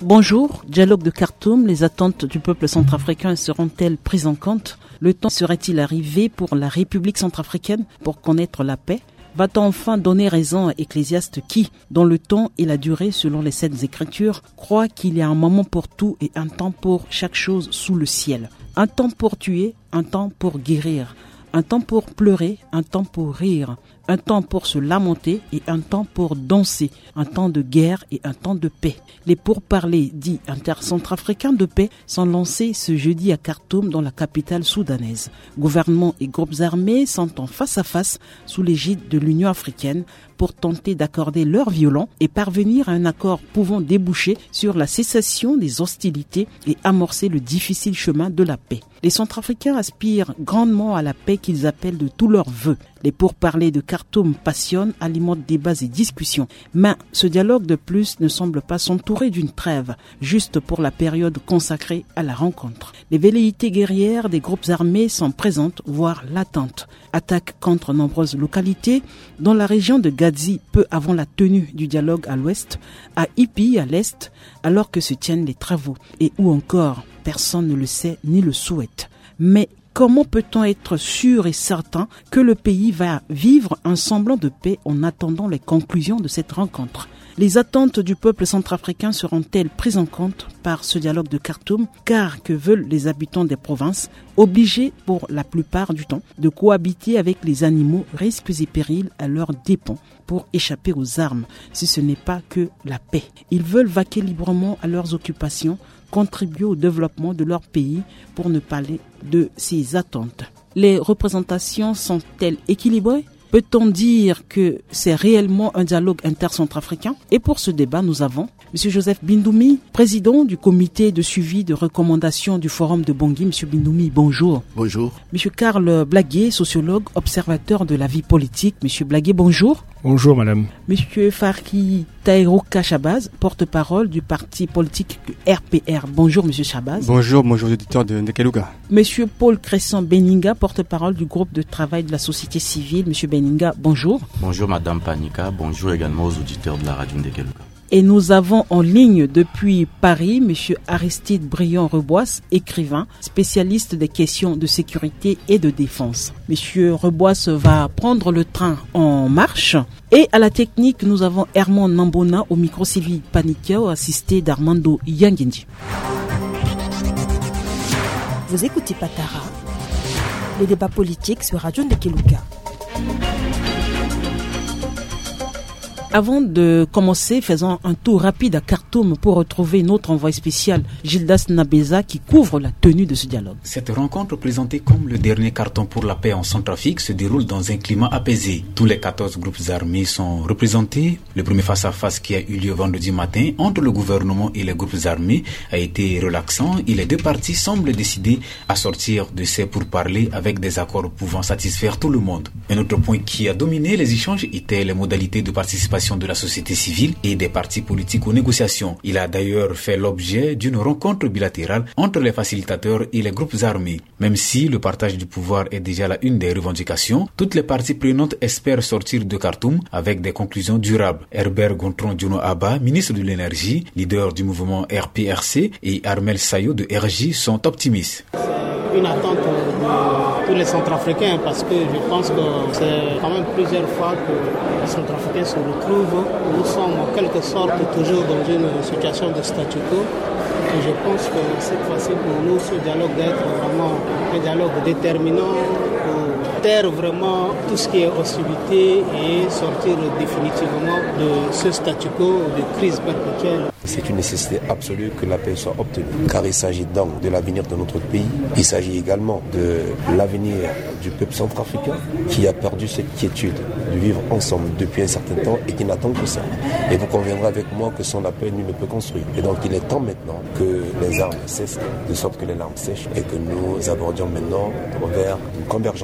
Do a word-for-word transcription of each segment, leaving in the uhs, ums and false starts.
Bonjour, dialogue de Khartoum, les attentes du peuple centrafricain seront-elles prises en compte? Le temps serait-il arrivé pour la République centrafricaine pour connaître la paix? Va-t-on enfin donner raison à Ecclésiaste qui, dans le temps et la durée selon les Saintes Écritures, croit qu'il y a un moment pour tout et un temps pour chaque chose sous le ciel? Un temps pour tuer, un temps pour guérir, un temps pour pleurer, un temps pour rire, un temps pour se lamenter et un temps pour danser, un temps de guerre et un temps de paix. Les pourparlers dits intercentrafricains de paix sont lancés ce jeudi à Khartoum dans la capitale soudanaise. Gouvernements et groupes armés sont en face à face sous l'égide de l'Union africaine pour tenter d'accorder leur violon et parvenir à un accord pouvant déboucher sur la cessation des hostilités et amorcer le difficile chemin de la paix. Les Centrafricains aspirent grandement à la paix qu'ils appellent de tous leurs vœux. Les pourparlers de Khartoum passionnent, alimentent débats et discussions. Mais ce dialogue de plus ne semble pas s'entourer d'une trêve, juste pour la période consacrée à la rencontre. Les velléités guerrières des groupes armés sont présentes, voire latentes. Attaques contre nombreuses localités, dans la région de Gazi, peu avant la tenue du dialogue à l'ouest, à Ipi à l'est, alors que se tiennent les travaux. Et où encore, personne ne le sait ni le souhaite. Mais comment peut-on être sûr et certain que le pays va vivre un semblant de paix en attendant les conclusions de cette rencontre? Les attentes du peuple centrafricain seront-elles prises en compte par ce dialogue de Khartoum? Car que veulent les habitants des provinces, obligés pour la plupart du temps de cohabiter avec les animaux, risques et périls à leurs dépens pour échapper aux armes, si ce n'est pas que la paix? Ils veulent vaquer librement à leurs occupations, contribuer au développement de leur pays pour ne parler de ces attentes. Les représentations sont-elles équilibrées? Peut-on dire que c'est réellement un dialogue intercentrafricain? Et pour ce débat, nous avons M. Joseph Bindoumi, président du comité de suivi de recommandations du Forum de Bangui. M. Bindoumi, bonjour. Bonjour. M. Karl Blaguet, sociologue, observateur de la vie politique. M. Blaguet, bonjour. Bonjour, madame. M. Farki Taïrouka Chabaz, porte-parole du parti politique R P R. Bonjour, M. Chabaz. Bonjour, bonjour, auditeurs de Ndekeluga. M. Paul Cresson Beninga, porte-parole du groupe de travail de la société civile. M. Beninga, bonjour. Bonjour, madame Panika. Bonjour également aux auditeurs de la radio Ndekeluga. Et nous avons en ligne depuis Paris M. Aristide Briand-Reboisse, écrivain, spécialiste des questions de sécurité et de défense. M. Reboisse va prendre le train en marche. Et à la technique, nous avons Herman Nambona au micro Sylvie Panikao, assisté d'Armando Yangendi. Vous écoutez Patara, le débat politique sur Radio Ndekeluga. Avant de commencer, faisons un tour rapide à Khartoum pour retrouver notre envoyé spécial Gildas Nabeza qui couvre la tenue de ce dialogue. Cette rencontre présentée comme le dernier carton pour la paix en Centrafrique se déroule dans un climat apaisé. Tous les quatorze groupes armés sont représentés. Le premier face-à-face qui a eu lieu vendredi matin entre le gouvernement et les groupes armés a été relaxant et les deux parties semblent décider à sortir de ces pourparlers avec des accords pouvant satisfaire tout le monde. Un autre point qui a dominé les échanges était les modalités de participation de la société civile et des partis politiques aux négociations. Il a d'ailleurs fait l'objet d'une rencontre bilatérale entre les facilitateurs et les groupes armés. Même si le partage du pouvoir est déjà la une des revendications, toutes les parties prenantes espèrent sortir de Khartoum avec des conclusions durables. Herbert Gontran Diono Abba, ministre de l'énergie, leader du mouvement R P R C, et Armel Sayo de R J sont optimistes. Une attente de tous les Centrafricains parce que je pense que c'est quand même plusieurs fois que les Centrafricains se retrouvent. Nous sommes en quelque sorte toujours dans une situation de statu quo et je pense que cette fois-ci pour nous ce dialogue d'être vraiment un dialogue déterminant pour taire vraiment tout ce qui est hostilité et sortir définitivement de ce statu quo de crise perpétuelle. C'est une nécessité absolue que la paix soit obtenue, car il s'agit donc de l'avenir de notre pays. Il s'agit également de l'avenir du peuple centrafricain qui a perdu cette quiétude de vivre ensemble depuis un certain temps et qui n'attend que ça. Et vous conviendrez avec moi que sans la paix, nul ne peut construire. Et donc il est temps maintenant que les armes cessent, de sorte que les larmes sèchent et que nous abordions maintenant vers une convergence d'idées.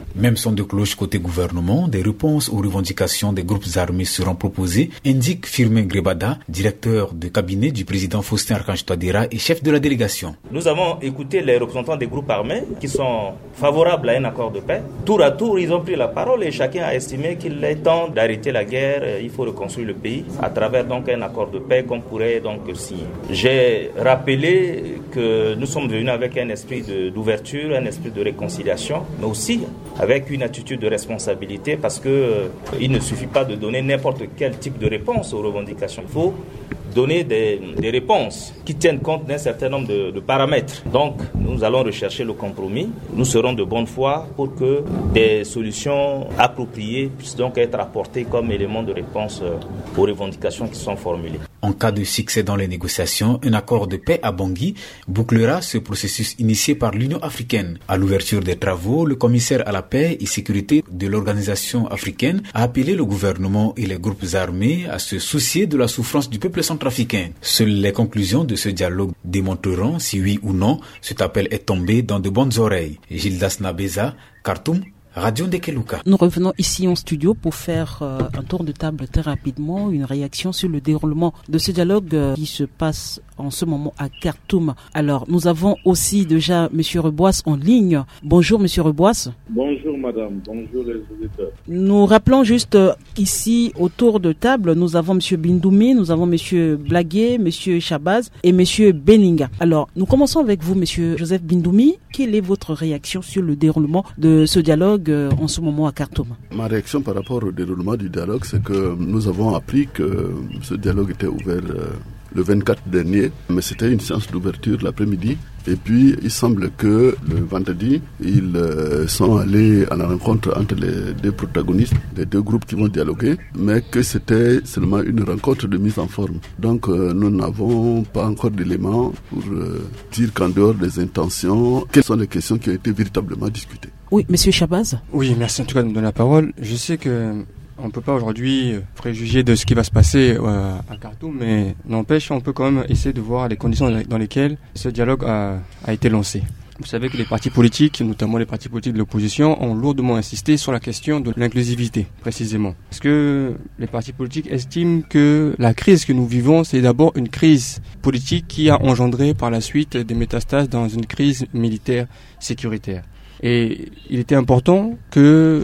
Même son de cloche côté gouvernement, des réponses aux revendications des groupes armés seront proposées, indique Firmin Grebada, directeur de cabinet du président Faustin Archange Touadéra et chef de la délégation. Nous avons écouté les représentants des groupes armés qui sont favorables à un accord de paix. Tour à tour, ils ont pris la parole et chacun a estimé qu'il est temps d'arrêter la guerre. Il faut reconstruire le pays à travers donc un accord de paix qu'on pourrait donc signer. J'ai rappelé que nous sommes venus avec un esprit de, d'ouverture, un esprit de réconciliation, mais aussi avec une attitude de responsabilité parce que euh, il ne suffit pas de donner n'importe quel type de réponse aux revendications. Il faut donner des, des réponses qui tiennent compte d'un certain nombre de, de paramètres. Donc, nous allons rechercher le compromis. Nous serons de bonne foi pour que des solutions appropriées puissent donc être apportées comme élément de réponse aux revendications qui sont formulées. En cas de succès dans les négociations, un accord de paix à Bangui bouclera ce processus initié par l'Union africaine. À l'ouverture des travaux, le commissaire à la paix et sécurité de l'organisation africaine a appelé le gouvernement et les groupes armés à se soucier de la souffrance du peuple centrafricain. Seules les conclusions de ce dialogue démontreront si oui ou non cet appel est tombé dans de bonnes oreilles. Gildas Nabeza, Khartoum, Radio Ndekeluka. Nous revenons ici en studio pour faire euh, un tour de table très rapidement, une réaction sur le déroulement de ce dialogue euh, qui se passe en ce moment à Khartoum. Alors, nous avons aussi déjà Monsieur Reboisse en ligne. Bonjour Monsieur Reboisse. Bonjour Madame, bonjour les auditeurs. Nous rappelons juste euh, ici autour de table, nous avons Monsieur Bindoumi, nous avons Monsieur Blaguet, Monsieur Chabaz et Monsieur Beninga. Alors, nous commençons avec vous Monsieur Joseph Bindoumi. Quelle est votre réaction sur le déroulement de ce dialogue euh, en ce moment à Khartoum? Ma réaction par rapport au déroulement du dialogue, c'est que nous avons appris que ce dialogue était ouvert euh, le vingt-quatre dernier, mais c'était une séance d'ouverture l'après-midi. Et puis, il semble que le vendredi, ils euh, sont allés à la rencontre entre les deux protagonistes des deux groupes qui vont dialoguer, mais que c'était seulement une rencontre de mise en forme. Donc, euh, nous n'avons pas encore d'éléments pour euh, dire qu'en dehors des intentions, quelles sont les questions qui ont été véritablement discutées. Oui, Monsieur Chabaz. Oui, merci en tout cas de me donner la parole. Je sais que on ne peut pas aujourd'hui préjuger de ce qui va se passer euh, à Khartoum, mais n'empêche, on peut quand même essayer de voir les conditions dans lesquelles ce dialogue a, a été lancé. Vous savez que les partis politiques, notamment les partis politiques de l'opposition, ont lourdement insisté sur la question de l'inclusivité, précisément. Parce que les partis politiques estiment que la crise que nous vivons, c'est d'abord une crise politique qui a engendré par la suite des métastases dans une crise militaire sécuritaire. Et il était important que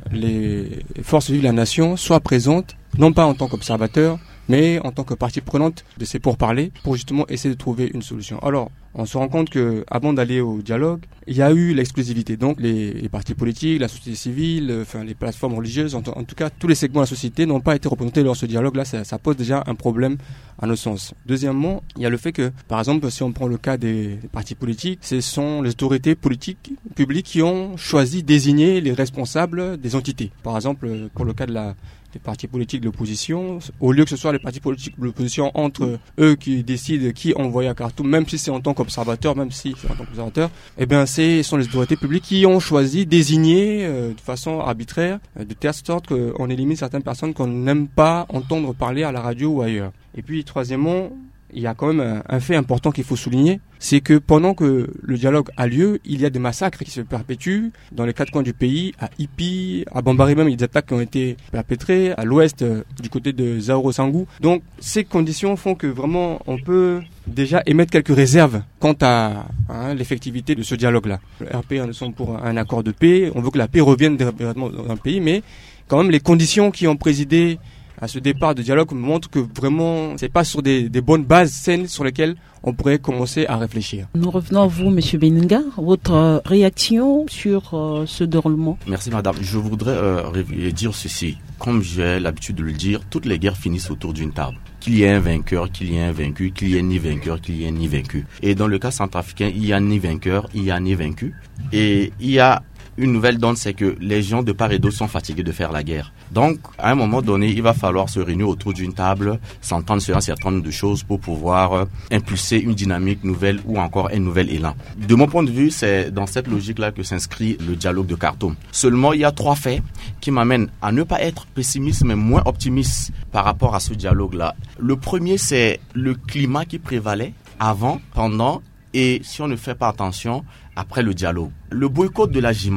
les forces vives de la nation soient présentes, non pas en tant qu'observateurs, mais en tant que partie prenante de ces pourparlers, pour justement essayer de trouver une solution. Alors, on se rend compte que, avant d'aller au dialogue, il y a eu l'exclusivité. Donc, les, les partis politiques, la société civile, enfin, les plateformes religieuses, en, en tout cas, tous les segments de la société n'ont pas été représentés lors de ce dialogue-là. Ça, ça pose déjà un problème à nos sens. Deuxièmement, il y a le fait que, par exemple, si on prend le cas des, des partis politiques, ce sont les autorités politiques publiques qui ont choisi désigner les responsables des entités. Par exemple, pour le cas de la des partis politiques de l'opposition, au lieu que ce soit les partis politiques de l'opposition entre eux qui décident qui envoyer à Khartoum, même si c'est en tant qu'observateur, même si c'est en tant qu'observateur, eh bien, ce sont les autorités publiques qui ont choisi désigner euh, de façon arbitraire, euh, de telle sorte qu'on élimine certaines personnes qu'on n'aime pas entendre parler à la radio ou ailleurs. Et puis, troisièmement, il y a quand même un, un fait important qu'il faut souligner, c'est que pendant que le dialogue a lieu, il y a des massacres qui se perpétuent dans les quatre coins du pays, à Ipi, à Bambari même, il y a des attaques qui ont été perpétrées, à l'ouest, euh, du côté de Zaoro-Sangou. Donc, ces conditions font que vraiment, on peut déjà émettre quelques réserves quant à hein, l'effectivité de ce dialogue-là. Le R P, nous sommes pour un accord de paix, on veut que la paix revienne dans le pays, mais quand même, les conditions qui ont présidé à ce départ de dialogue montre que vraiment c'est pas sur des, des bonnes bases saines sur lesquelles on pourrait commencer à réfléchir. Nous revenons à vous, Monsieur Beninga. Votre réaction sur euh, ce déroulement? Merci Madame. Je voudrais euh, dire ceci. Comme j'ai l'habitude de le dire, toutes les guerres finissent autour d'une table. Qu'il y ait un vainqueur, qu'il y ait un vaincu, qu'il y ait ni vainqueur, qu'il y ait ni vaincu. Et dans le cas centrafricain, il y a ni vainqueur, il y a ni vaincu. Et il y a une nouvelle donne, c'est que les gens de part et d'autre sont fatigués de faire la guerre. Donc, à un moment donné, il va falloir se réunir autour d'une table, s'entendre sur un certain nombre de choses pour pouvoir euh, impulser une dynamique nouvelle ou encore un nouvel élan. De mon point de vue, c'est dans cette logique-là que s'inscrit le dialogue de Khartoum. Seulement, il y a trois faits qui m'amènent à ne pas être pessimiste, mais moins optimiste par rapport à ce dialogue-là. Le premier, c'est le climat qui prévalait avant, pendant et, si on ne fait pas attention, après le dialogue. Le boycott de la J I M A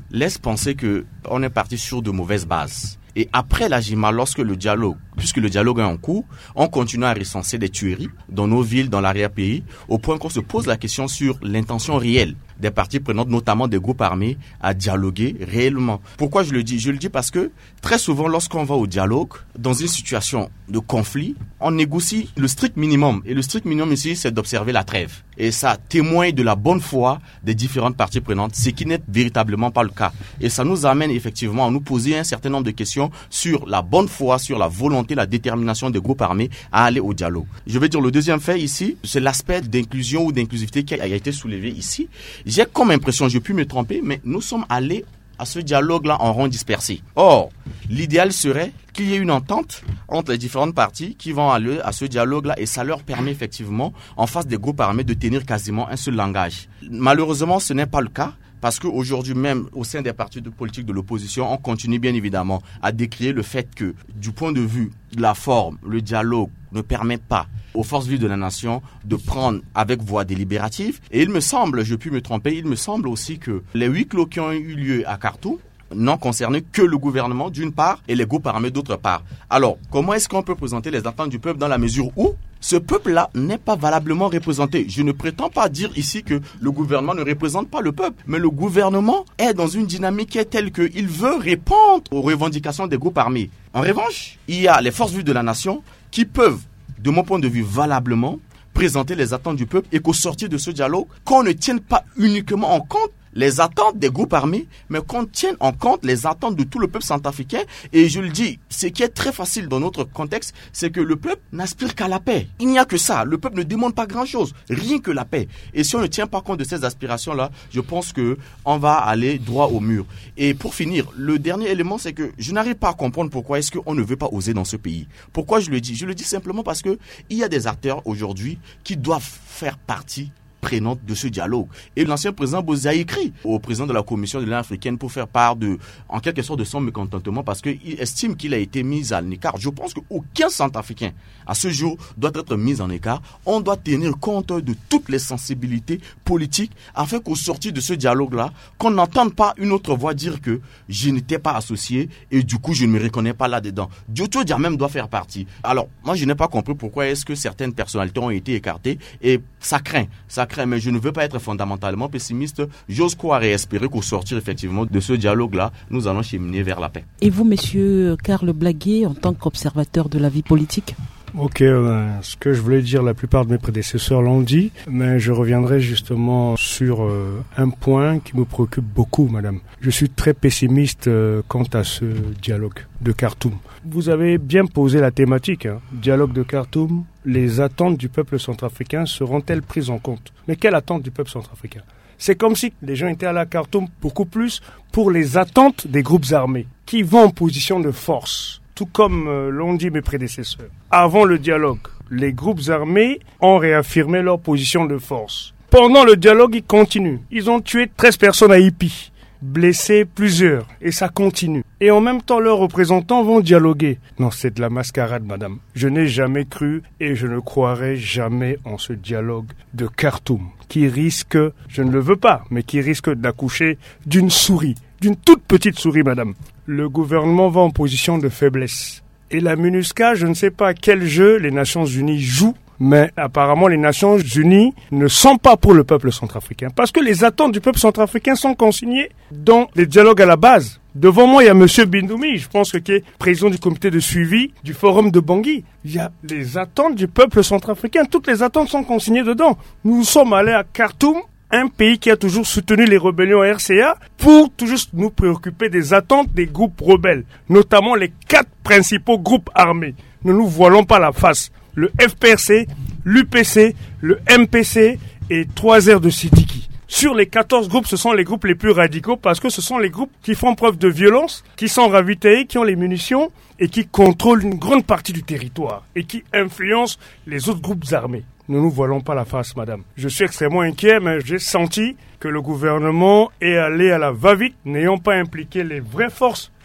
laisse penser que on est parti sur de mauvaises bases. Et après la J I M A, lorsque le dialogue, puisque le dialogue est en cours, on continue à recenser des tueries dans nos villes, dans l'arrière-pays, au point qu'on se pose la question sur l'intention réelle des parties prenantes, notamment des groupes armés, à dialoguer réellement. Pourquoi je le dis ? Je le dis parce que très souvent, lorsqu'on va au dialogue, dans une situation de conflit, on négocie le strict minimum. Et le strict minimum ici, c'est d'observer la trêve. Et ça témoigne de la bonne foi des différentes parties prenantes, ce qui n'est véritablement pas le cas. Et ça nous amène effectivement à nous poser un certain nombre de questions sur la bonne foi, sur la volonté, la détermination des groupes armés à aller au dialogue. Je vais dire le deuxième fait ici, c'est l'aspect d'inclusion ou d'inclusivité qui a été soulevé ici. J'ai comme impression, je puis me tromper, mais nous sommes allés à ce dialogue-là en rond dispersé. Or, l'idéal serait qu'il y ait une entente entre les différentes parties qui vont aller à ce dialogue-là et ça leur permet effectivement, en face des groupes armés, de tenir quasiment un seul langage. Malheureusement, ce n'est pas le cas. Parce qu'aujourd'hui même, au sein des partis de politique de l'opposition, on continue bien évidemment à décrier le fait que, du point de vue de la forme, le dialogue ne permet pas aux forces vives de la nation de prendre avec voix délibérative. Et il me semble, je puis me tromper, il me semble aussi que les huis clos qui ont eu lieu à Khartoum n'ont concerné que le gouvernement d'une part et les groupes armés d'autre part. Alors, comment est-ce qu'on peut présenter les attentes du peuple dans la mesure où ce peuple-là n'est pas valablement représenté? Je ne prétends pas dire ici que le gouvernement ne représente pas le peuple, mais le gouvernement est dans une dynamique qui est telle qu'il veut répondre aux revendications des groupes armés. En revanche, il y a les forces vives de la nation qui peuvent, de mon point de vue, valablement présenter les attentes du peuple et qu'au sortir de ce dialogue, qu'on ne tienne pas uniquement en compte les attentes des groupes armés, mais qu'on tienne en compte les attentes de tout le peuple centrafricain. Et je le dis, ce qui est très facile dans notre contexte, c'est que le peuple n'aspire qu'à la paix. Il n'y a que ça. Le peuple ne demande pas grand-chose, rien que la paix. Et si on ne tient pas compte de ces aspirations-là, je pense que on va aller droit au mur. Et pour finir, le dernier élément, c'est que je n'arrive pas à comprendre pourquoi est-ce qu'on ne veut pas oser dans ce pays. Pourquoi je le dis ? Je le dis simplement parce que il y a des acteurs aujourd'hui qui doivent faire partie prenante de ce dialogue. Et l'ancien président Bozé a écrit au président de la Commission de l'Union africaine pour faire part de, en quelque sorte, de son mécontentement parce qu'il estime qu'il a été mis à l'écart. Je pense qu'aucun Centrafricain, à ce jour, doit être mis en écart. On doit tenir compte de toutes les sensibilités politiques afin qu'au sortir de ce dialogue-là, qu'on n'entende pas une autre voix dire que je n'étais pas associé et du coup, je ne me reconnais pas là-dedans. Dioto Diamem doit faire partie. Alors, moi, je n'ai pas compris pourquoi est-ce que certaines personnalités ont été écartées et ça craint, ça craint. Mais je ne veux pas être fondamentalement pessimiste. J'ose croire et espérer qu'au sortir effectivement de ce dialogue-là, nous allons cheminer vers la paix. Et vous, monsieur Karl Blaguet, en tant qu'observateur de la vie politique ? Ok, euh, ce que je voulais dire, la plupart de mes prédécesseurs l'ont dit, mais je reviendrai justement sur euh, un point qui me préoccupe beaucoup, madame. Je suis très pessimiste euh, quant à ce dialogue de Khartoum. Vous avez bien posé la thématique, hein. Dialogue de Khartoum, les attentes du peuple centrafricain seront-elles prises en compte ? Mais quelle attente du peuple centrafricain ? C'est comme si les gens étaient allés à Khartoum beaucoup plus pour les attentes des groupes armés qui vont en position de force. Tout comme euh, l'ont dit mes prédécesseurs. Avant le dialogue, les groupes armés ont réaffirmé leur position de force. Pendant le dialogue, ils continuent. Ils ont tué treize personnes à Ipi, blessé plusieurs, et ça continue. Et en même temps, leurs représentants vont dialoguer. Non, c'est de la mascarade, madame. Je n'ai jamais cru et je ne croirai jamais en ce dialogue de Khartoum, qui risque, je ne le veux pas, mais qui risque d'accoucher d'une souris, d'une toute petite souris, madame. Le gouvernement va en position de faiblesse. Et la MINUSCA, je ne sais pas quel jeu les Nations Unies jouent, mais apparemment les Nations Unies ne sont pas pour le peuple centrafricain. Parce que les attentes du peuple centrafricain sont consignées dans les dialogues à la base. Devant moi, il y a M. Bindoumi, je pense que qui est président du comité de suivi du forum de Bangui. Il y a les attentes du peuple centrafricain. Toutes les attentes sont consignées dedans. Nous sommes allés à Khartoum, un pays qui a toujours soutenu les rébellions R C A, pour toujours nous préoccuper des attentes des groupes rebelles, notamment les quatre principaux groupes armés. Ne nous voilons pas la face. Le F P R C, l'U P C, le M P C et trois R de Sidiki. Sur les quatorze groupes, ce sont les groupes les plus radicaux parce que ce sont les groupes qui font preuve de violence, qui sont ravitaillés, qui ont les munitions et qui contrôlent une grande partie du territoire et qui influencent les autres groupes armés. Ne nous voilons pas la face, madame. Je suis extrêmement inquiet, mais j'ai senti que le gouvernement est allé à la va-vite, n'ayant pas impliqué les vraies forces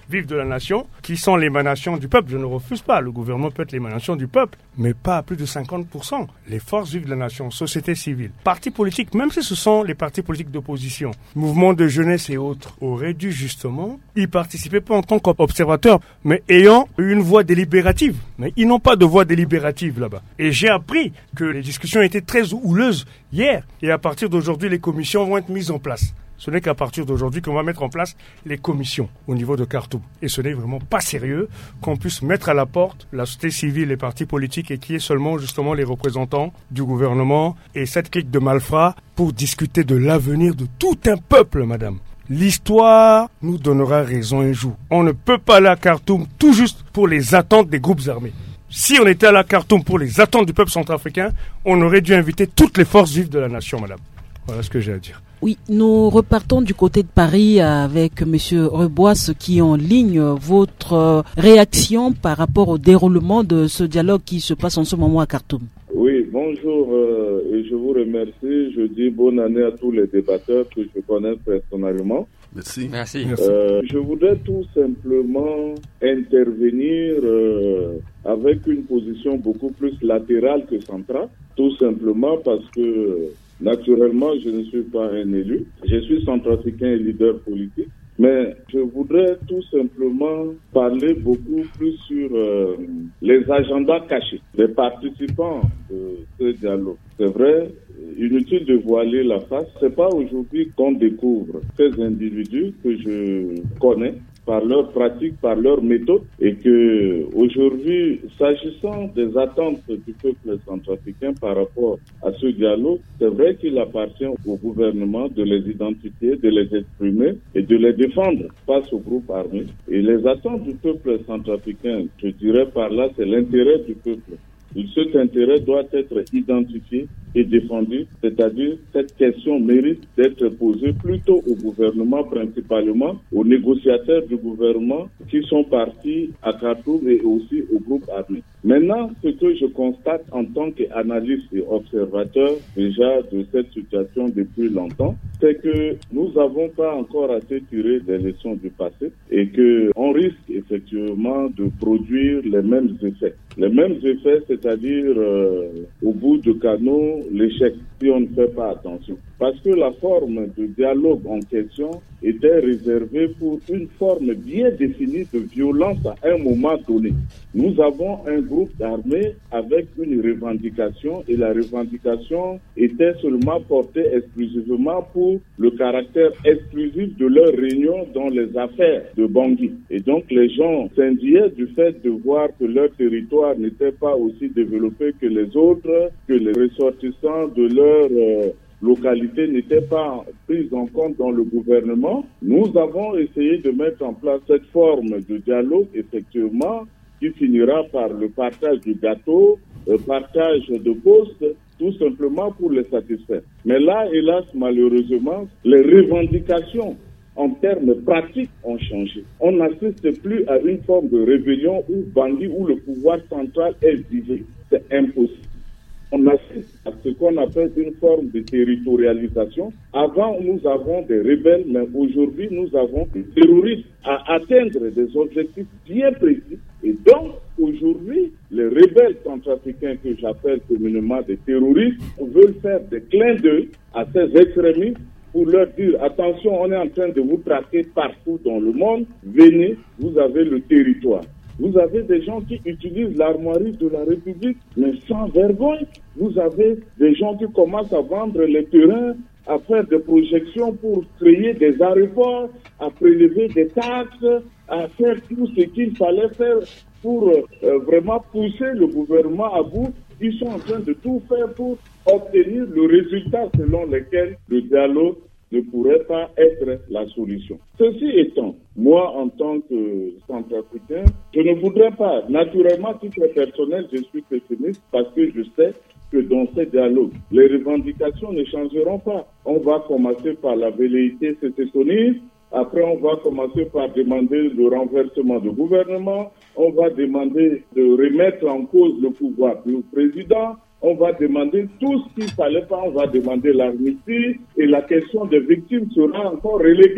vives de la nation, qui sont l'émanation du peuple. Je ne refuse pas, le gouvernement peut être l'émanation du peuple, mais pas à plus de cinquante pour cent. Les forces vives de la nation, société civile, partis politiques, même si ce sont les partis politiques d'opposition, mouvements de jeunesse et autres, auraient dû justement y participer, pas en tant qu'observateurs, mais ayant une voix délibérative. Mais ils n'ont pas de voix délibérative là-bas. Et j'ai appris que les discussions étaient très houleuses hier, et à partir d'aujourd'hui, les commissions vont être mises en place. Ce n'est qu'à partir d'aujourd'hui qu'on va mettre en place les commissions au niveau de Khartoum. Et ce n'est vraiment pas sérieux qu'on puisse mettre à la porte la société civile, les partis politiques et qui est seulement justement les représentants du gouvernement et cette clique de malfrats pour discuter de l'avenir de tout un peuple, madame. L'histoire nous donnera raison un jour. On ne peut pas aller à Khartoum tout juste pour les attentes des groupes armés. Si on était à la Khartoum pour les attentes du peuple centrafricain, on aurait dû inviter toutes les forces vives de la nation, madame. Voilà ce que j'ai à dire. Oui, nous repartons du côté de Paris avec Monsieur Rebois qui est en ligne. Votre réaction par rapport au déroulement de ce dialogue qui se passe en ce moment à Khartoum. Oui, bonjour euh, et je vous remercie. Je dis bonne année à tous les débatteurs que je connais personnellement. Merci. Merci. Euh, je voudrais tout simplement intervenir euh, avec une position beaucoup plus latérale que centrale, tout simplement parce que naturellement, je ne suis pas un élu. Je suis centrafricain et leader politique. Mais je voudrais tout simplement parler beaucoup plus sur euh, les agendas cachés des participants de ce dialogue. C'est vrai, inutile de voiler la face. C'est pas aujourd'hui qu'on découvre ces individus que je connais par leur pratique, par leur méthode, et que aujourd'hui, s'agissant des attentes du peuple centrafricain par rapport à ce dialogue, c'est vrai qu'il appartient au gouvernement de les identifier, de les exprimer et de les défendre face aux groupes armés. Et les attentes du peuple centrafricain, je dirais par là, c'est l'intérêt du peuple. Et cet intérêt doit être identifié et défendu, c'est-à-dire cette question mérite d'être posée plutôt au gouvernement principalement, aux négociateurs du gouvernement qui sont partis à Khartoum et aussi au groupe armé. Maintenant, ce que je constate en tant qu'analyste et observateur déjà de cette situation depuis longtemps, c'est que nous n'avons pas encore assez tiré des leçons du passé et qu'on risque effectivement de produire les mêmes effets. Les mêmes effets, c'est-à-dire euh, au bout du canot, l'échec, si on ne fait pas attention. Parce que la forme de dialogue en question était réservée pour une forme bien définie de violence à un moment donné. Nous avons un groupe d'armées avec une revendication et la revendication était seulement portée exclusivement pour le caractère exclusif de leur réunion dans les affaires de Bangui. Et donc les gens s'indignaient du fait de voir que leur territoire n'était pas aussi développé que les autres, que les ressortissants de leur euh, localité n'étaient pas prises en compte dans le gouvernement. Nous avons essayé de mettre en place cette forme de dialogue, effectivement, qui finira par le partage du gâteau, le partage de postes, tout simplement pour les satisfaire. Mais là, hélas, malheureusement, les revendications en termes pratiques ont changé. On n'assiste plus à une forme de rébellion où Bangui, où le pouvoir central est divisé. C'est impossible. On assiste à ce qu'on appelle une forme de territorialisation. Avant, nous avons des rebelles, mais aujourd'hui, nous avons des terroristes à atteindre des objectifs bien précis. Et donc, aujourd'hui, les rebelles centrafricains que j'appelle communément des terroristes veulent faire des clins d'œil à ces extrémistes pour leur dire, attention, on est en train de vous traquer partout dans le monde, venez, vous avez le territoire. Vous avez des gens qui utilisent l'armoirie de la République, mais sans vergogne. Vous avez des gens qui commencent à vendre les terrains, à faire des projections pour créer des aéroports, à prélever des taxes, à faire tout ce qu'il fallait faire pour euh, vraiment pousser le gouvernement à bout. Ils sont en train de tout faire pour obtenir le résultat selon lequel le dialogue ne pourrait pas être la solution. Ceci étant, moi, en tant que centrafricain, je ne voudrais pas, naturellement, à titre personnel, je suis pessimiste parce que je sais que dans ces dialogues, les revendications ne changeront pas. On va commencer par la velléité sécessionniste, après on va commencer par demander le renversement du gouvernement, on va demander de remettre en cause le pouvoir du président, on va demander tout ce qu'il ne fallait pas, on va demander l'armistice et la question des victimes sera encore reléguée.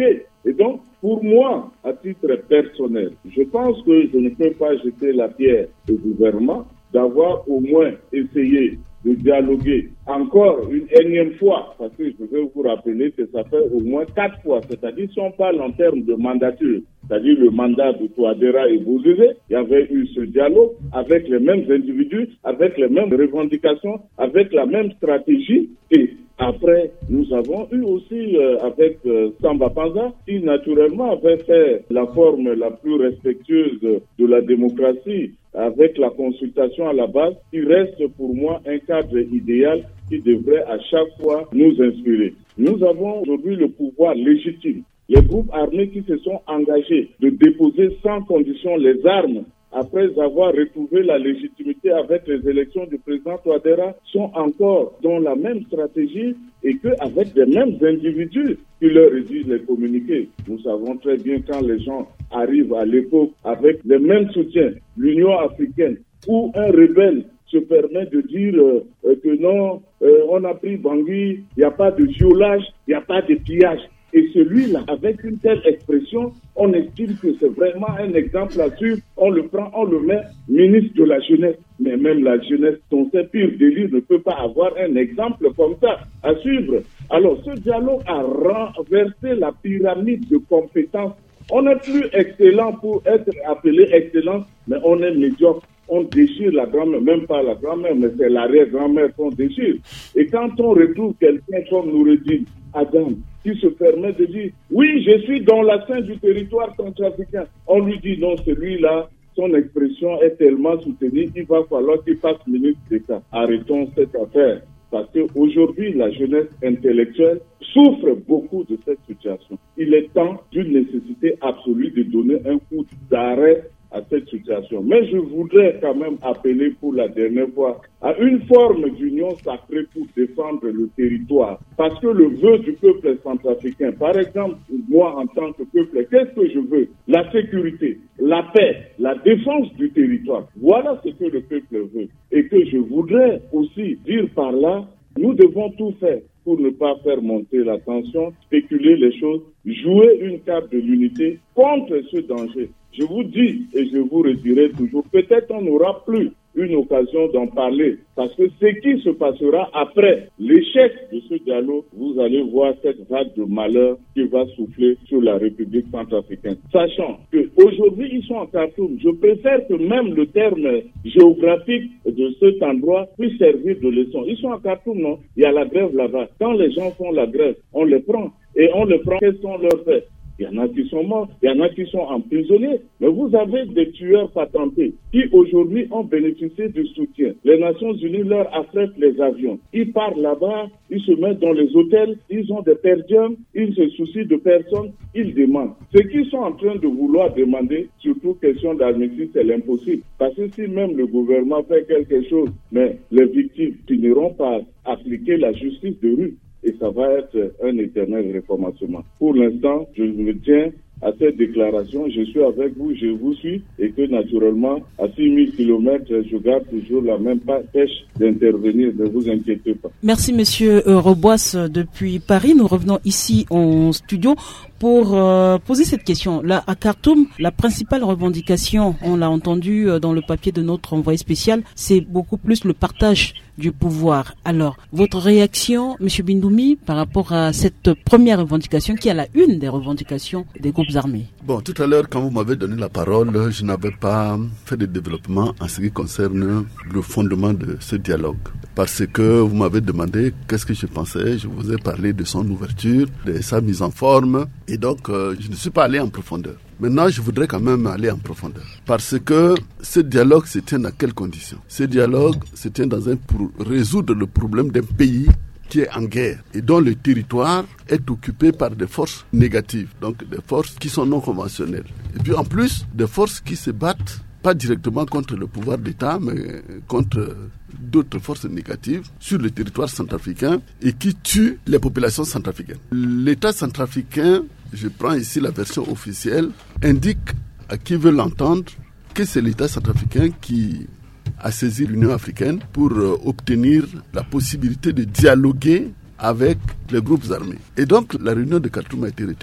Et donc, pour moi, à titre personnel, je pense que je ne peux pas jeter la pierre au gouvernement d'avoir au moins essayé de dialoguer encore une énième fois, parce que je veux vous rappeler que ça fait au moins quatre fois, c'est-à-dire si on parle en termes de mandature, c'est-à-dire le mandat de Touadéra et Bozizé, il y avait eu ce dialogue avec les mêmes individus, avec les mêmes revendications, avec la même stratégie. Et après, nous avons eu aussi euh, avec euh, Samba Panza, qui naturellement avait fait la forme la plus respectueuse de la démocratie, avec la consultation à la base, qui reste pour moi un cadre idéal qui devrait à chaque fois nous inspirer. Nous avons aujourd'hui le pouvoir légitime. Les groupes armés qui se sont engagés de déposer sans condition les armes après avoir retrouvé la légitimité avec les élections du président Touadéra sont encore dans la même stratégie et qu'avec les mêmes individus qui leur rédigent les communiqués. Nous savons très bien quand les gens arrivent à l'époque avec les mêmes soutiens, l'Union africaine ou un rebelle se permet de dire euh, que non, euh, on a pris Bangui, il n'y a pas de violage, il n'y a pas de pillage. Et celui-là, avec une telle expression, on estime que c'est vraiment un exemple à suivre. On le prend, on le met ministre de la jeunesse. Mais même la jeunesse, son pire délire, ne peut pas avoir un exemple comme ça à suivre. Alors, ce dialogue a renversé la pyramide de compétences. On n'est plus excellent pour être appelé excellent, mais on est médiocre. On déchire la grand-mère, même pas la grand-mère, mais c'est l'arrière-grand-mère qu'on déchire. Et quand on retrouve quelqu'un comme Noureddine Adam, qui se permet de dire « Oui, je suis dans la scène du territoire centrafricain », on lui dit « Non, celui-là, son expression est tellement soutenue, il va falloir qu'il fasse ministre d'État. » Arrêtons cette affaire. Parce qu'aujourd'hui, la jeunesse intellectuelle souffre beaucoup de cette situation. Il est temps d'une nécessité absolue de donner un coup d'arrêt à cette situation. Mais je voudrais quand même appeler pour la dernière fois à une forme d'union sacrée pour défendre le territoire. Parce que le vœu du peuple centrafricain, par exemple, moi en tant que peuple, qu'est-ce que je veux? La sécurité, la paix, la défense du territoire. Voilà ce que le peuple veut. Et que je voudrais aussi dire par là, nous devons tout faire pour ne pas faire monter la tension, spéculer les choses, jouer une carte de l'unité contre ce danger. Je vous dis et je vous redirai toujours, peut-être on n'aura plus une occasion d'en parler, parce que ce qui se passera après l'échec de ce dialogue, vous allez voir cette vague de malheur qui va souffler sur la République centrafricaine. Sachant qu'aujourd'hui, ils sont en Khartoum. Je préfère que même le terme géographique de cet endroit puisse servir de leçon. Ils sont en Khartoum, non? Il y a la grève là-bas. Quand les gens font la grève, on les prend. Et on les prend, quels sont leurs faits? Il y en a qui sont morts, il y en a qui sont emprisonnés. Mais vous avez des tueurs patentés qui aujourd'hui ont bénéficié du soutien. Les Nations Unies leur affrètent les avions. Ils partent là-bas, ils se mettent dans les hôtels, ils ont des perdiums, ils se soucient de personne, ils demandent. Ce qu'ils sont en train de vouloir demander, surtout question d'amnistie, c'est l'impossible. Parce que si même le gouvernement fait quelque chose, mais les victimes finiront par appliquer la justice de rue. Et ça va être un éternel réformation. Pour l'instant, je me tiens à cette déclaration. Je suis avec vous, je vous suis, et que naturellement, à six mille kilomètres, je garde toujours la même pêche d'intervenir. Ne vous inquiétez pas. Merci, monsieur Robois, depuis Paris. Nous revenons ici en studio pour euh, poser cette question. Là, à Khartoum, la principale revendication, on l'a entendu dans le papier de notre envoyé spécial, c'est beaucoup plus le partage du pouvoir. Alors, votre réaction, monsieur Bindoumi, par rapport à cette première revendication qui est la une des revendications des groupes armés? Bon, tout à l'heure, quand vous m'avez donné la parole, je n'avais pas fait de développement en ce qui concerne le fondement de ce dialogue. Parce que vous m'avez demandé qu'est-ce que je pensais, je vous ai parlé de son ouverture, de sa mise en forme, et donc euh, je ne suis pas allé en profondeur. Maintenant, je voudrais quand même aller en profondeur. Parce que ce dialogue se tient dans quelles conditions? Ce dialogue se tient dans un pour résoudre le problème d'un pays qui est en guerre et dont le territoire est occupé par des forces négatives, donc des forces qui sont non conventionnelles. Et puis en plus, des forces qui se battent pas directement contre le pouvoir d'État, mais contre d'autres forces négatives sur le territoire centrafricain et qui tuent les populations centrafricaines. L'État centrafricain, je prends ici la version officielle, indique à qui veut l'entendre que c'est l'État centrafricain qui a saisi l'Union africaine pour euh, obtenir la possibilité de dialoguer avec les groupes armés. Et donc, la réunion de Khartoum a été retenue.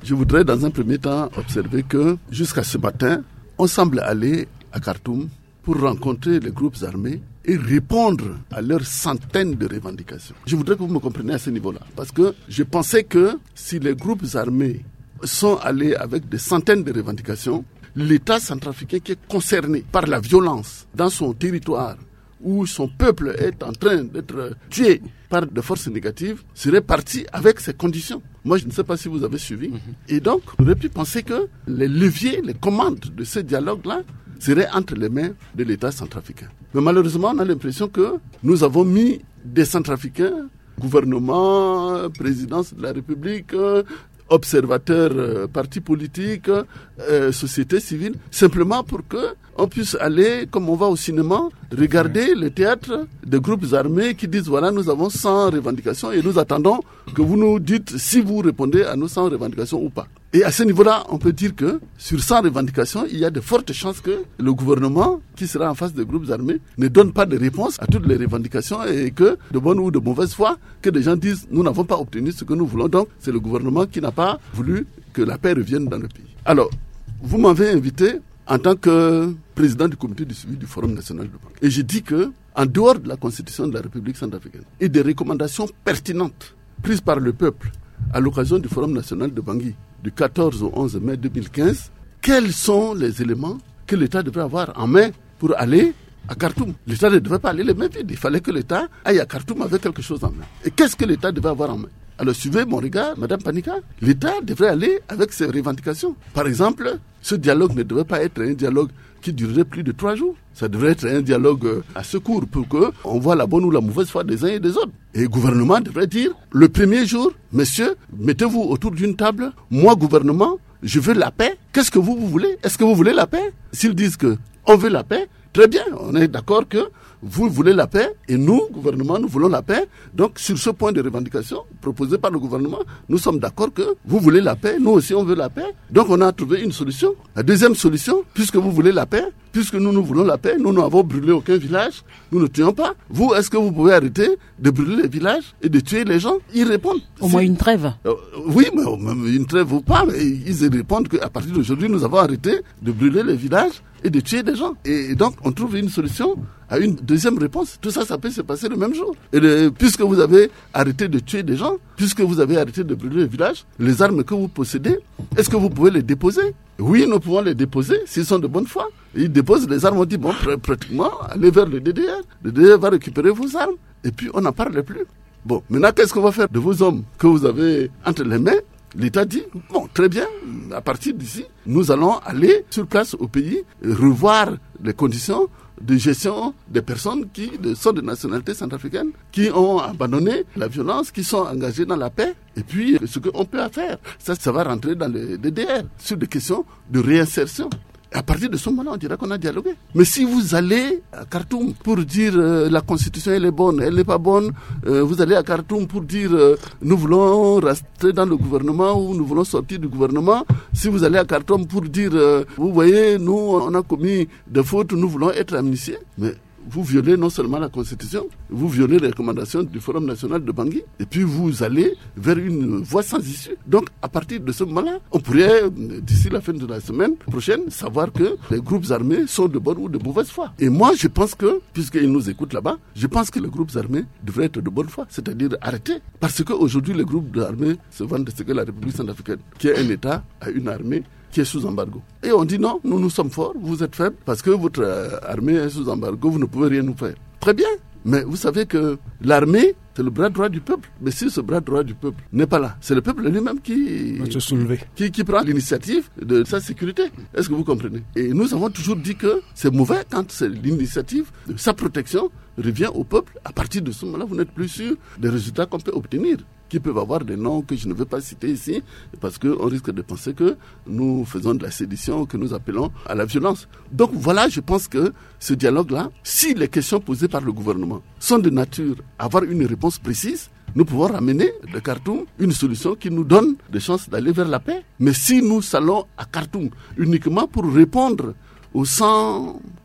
Je voudrais dans un premier temps observer que jusqu'à ce matin, on semble aller à Khartoum pour rencontrer les groupes armés et répondre à leurs centaines de revendications. Je voudrais que vous me compreniez à ce niveau-là, parce que je pensais que si les groupes armés sont allés avec des centaines de revendications, l'État centrafricain qui est concerné par la violence dans son territoire, où son peuple est en train d'être tué par des forces négatives, serait parti avec ces conditions. Moi, je ne sais pas si vous avez suivi. Mm-hmm. Et donc, on aurait pu penser que les leviers, les commandes de ce dialogue-là seraient entre les mains de l'État centrafricain. Mais malheureusement, on a l'impression que nous avons mis des centrafricains, gouvernement, présidence de la République, observateurs, euh, partis politiques, euh, société civile, simplement pour que on puisse aller, comme on va au cinéma, regarder le théâtre des groupes armés qui disent voilà, nous avons cent revendications et nous attendons que vous nous dites si vous répondez à nos cent revendications ou pas. Et à ce niveau-là, on peut dire que sur cent revendications, il y a de fortes chances que le gouvernement qui sera en face des groupes armés ne donne pas de réponse à toutes les revendications et que, de bonne ou de mauvaise foi, que des gens disent nous n'avons pas obtenu ce que nous voulons. Donc, c'est le gouvernement qui n'a pas voulu que la paix revienne dans le pays. Alors, vous m'avez invité en tant que président du comité de suivi du Forum national de Bangui. Et j'ai dit que, en dehors de la Constitution de la République centrafricaine et des recommandations pertinentes prises par le peuple à l'occasion du Forum national de Bangui du quatorze au onze mai deux mille quinze, quels sont les éléments que l'État devrait avoir en main pour aller à Khartoum? L'État ne devait pas aller les mains vides. Il fallait que l'État aille à Khartoum avec quelque chose en main. Et qu'est-ce que l'État devait avoir en main? Alors suivez mon regard, Madame Panika, l'État devrait aller avec ses revendications. Par exemple, ce dialogue ne devait pas être un dialogue qui durerait plus de trois jours. Ça devrait être un dialogue à secours pour qu'on voit la bonne ou la mauvaise foi des uns et des autres. Et le gouvernement devrait dire, le premier jour, messieurs, mettez-vous autour d'une table. Moi, gouvernement, je veux la paix. Qu'est-ce que vous, vous voulez? Est-ce que vous voulez la paix? S'ils disent qu'on veut la paix, très bien, on est d'accord que vous voulez la paix et nous, gouvernement, nous voulons la paix. Donc, sur ce point de revendication proposé par le gouvernement, nous sommes d'accord que vous voulez la paix, nous aussi on veut la paix. Donc, on a trouvé une solution. La deuxième solution, puisque vous voulez la paix, puisque nous, nous voulons la paix, nous n'avons brûlé aucun village, nous ne tuons pas. Vous, est-ce que vous pouvez arrêter de brûler les villages et de tuer les gens? Ils répondent. Au moins une trêve. Euh, oui, mais une trêve ou pas, mais ils répondent qu'à partir d'aujourd'hui, nous avons arrêté de brûler les villages et de tuer des gens. Et donc, on trouve une solution à une deuxième réponse. Tout ça, ça peut se passer le même jour. Et le, puisque vous avez arrêté de tuer des gens, puisque vous avez arrêté de brûler les villages, les armes que vous possédez, est-ce que vous pouvez les déposer? Oui, nous pouvons les déposer s'ils sont de bonne foi. Ils déposent les armes, on dit, bon, pr- pratiquement, allez vers le D D R. Le D D R va récupérer vos armes. Et puis, on n'en parle plus. Bon, maintenant, qu'est-ce qu'on va faire de vos hommes que vous avez entre les mains? L'État dit, bon, très bien, à partir d'ici, nous allons aller sur place au pays, revoir les conditions de gestion des personnes qui sont de nationalité centrafricaine, qui ont abandonné la violence, qui sont engagées dans la paix, et puis ce qu'on peut faire. Ça, ça va rentrer dans le D D R, sur des questions de réinsertion. À partir de ce moment-là, on dira qu'on a dialogué. Mais si vous allez à Khartoum pour dire euh, la Constitution elle est bonne, elle n'est pas bonne, euh, vous allez à Khartoum pour dire euh, nous voulons rester dans le gouvernement ou nous voulons sortir du gouvernement, si vous allez à Khartoum pour dire euh, vous voyez, nous on a commis des fautes, nous voulons être amnistiés, mais vous violez non seulement la Constitution, vous violez les recommandations du Forum national de Bangui, et puis vous allez vers une voie sans issue. Donc, à partir de ce moment-là, on pourrait, d'ici la fin de la semaine prochaine, savoir que les groupes armés sont de bonne ou de mauvaise foi. Et moi, je pense que, puisqu'ils nous écoutent là-bas, je pense que les groupes armés devraient être de bonne foi, c'est-à-dire arrêtés. Parce qu'aujourd'hui, les groupes armés se vendent de ce que la République centrafricaine, qui est un État, a une armée qui est sous embargo. Et on dit non, nous nous sommes forts, vous êtes faibles, parce que votre euh, armée est sous embargo, vous ne pouvez rien nous faire. Très bien, mais vous savez que l'armée, c'est le bras droit du peuple. Mais si ce bras droit du peuple n'est pas là, c'est le peuple lui-même qui, va se soulever. Qui, qui prend l'initiative de sa sécurité. Est-ce que vous comprenez? Et nous avons toujours dit que c'est mauvais quand c'est l'initiative de sa protection revient au peuple. À partir de ce moment-là, vous n'êtes plus sûr des résultats qu'on peut obtenir, qui peuvent avoir des noms que je ne veux pas citer ici, parce qu'on risque de penser que nous faisons de la sédition, que nous appelons à la violence. Donc voilà, je pense que ce dialogue-là, si les questions posées par le gouvernement sont de nature à avoir une réponse précise, nous pouvons ramener de Khartoum une solution qui nous donne des chances d'aller vers la paix. Mais si nous allons à Khartoum uniquement pour répondre aux cent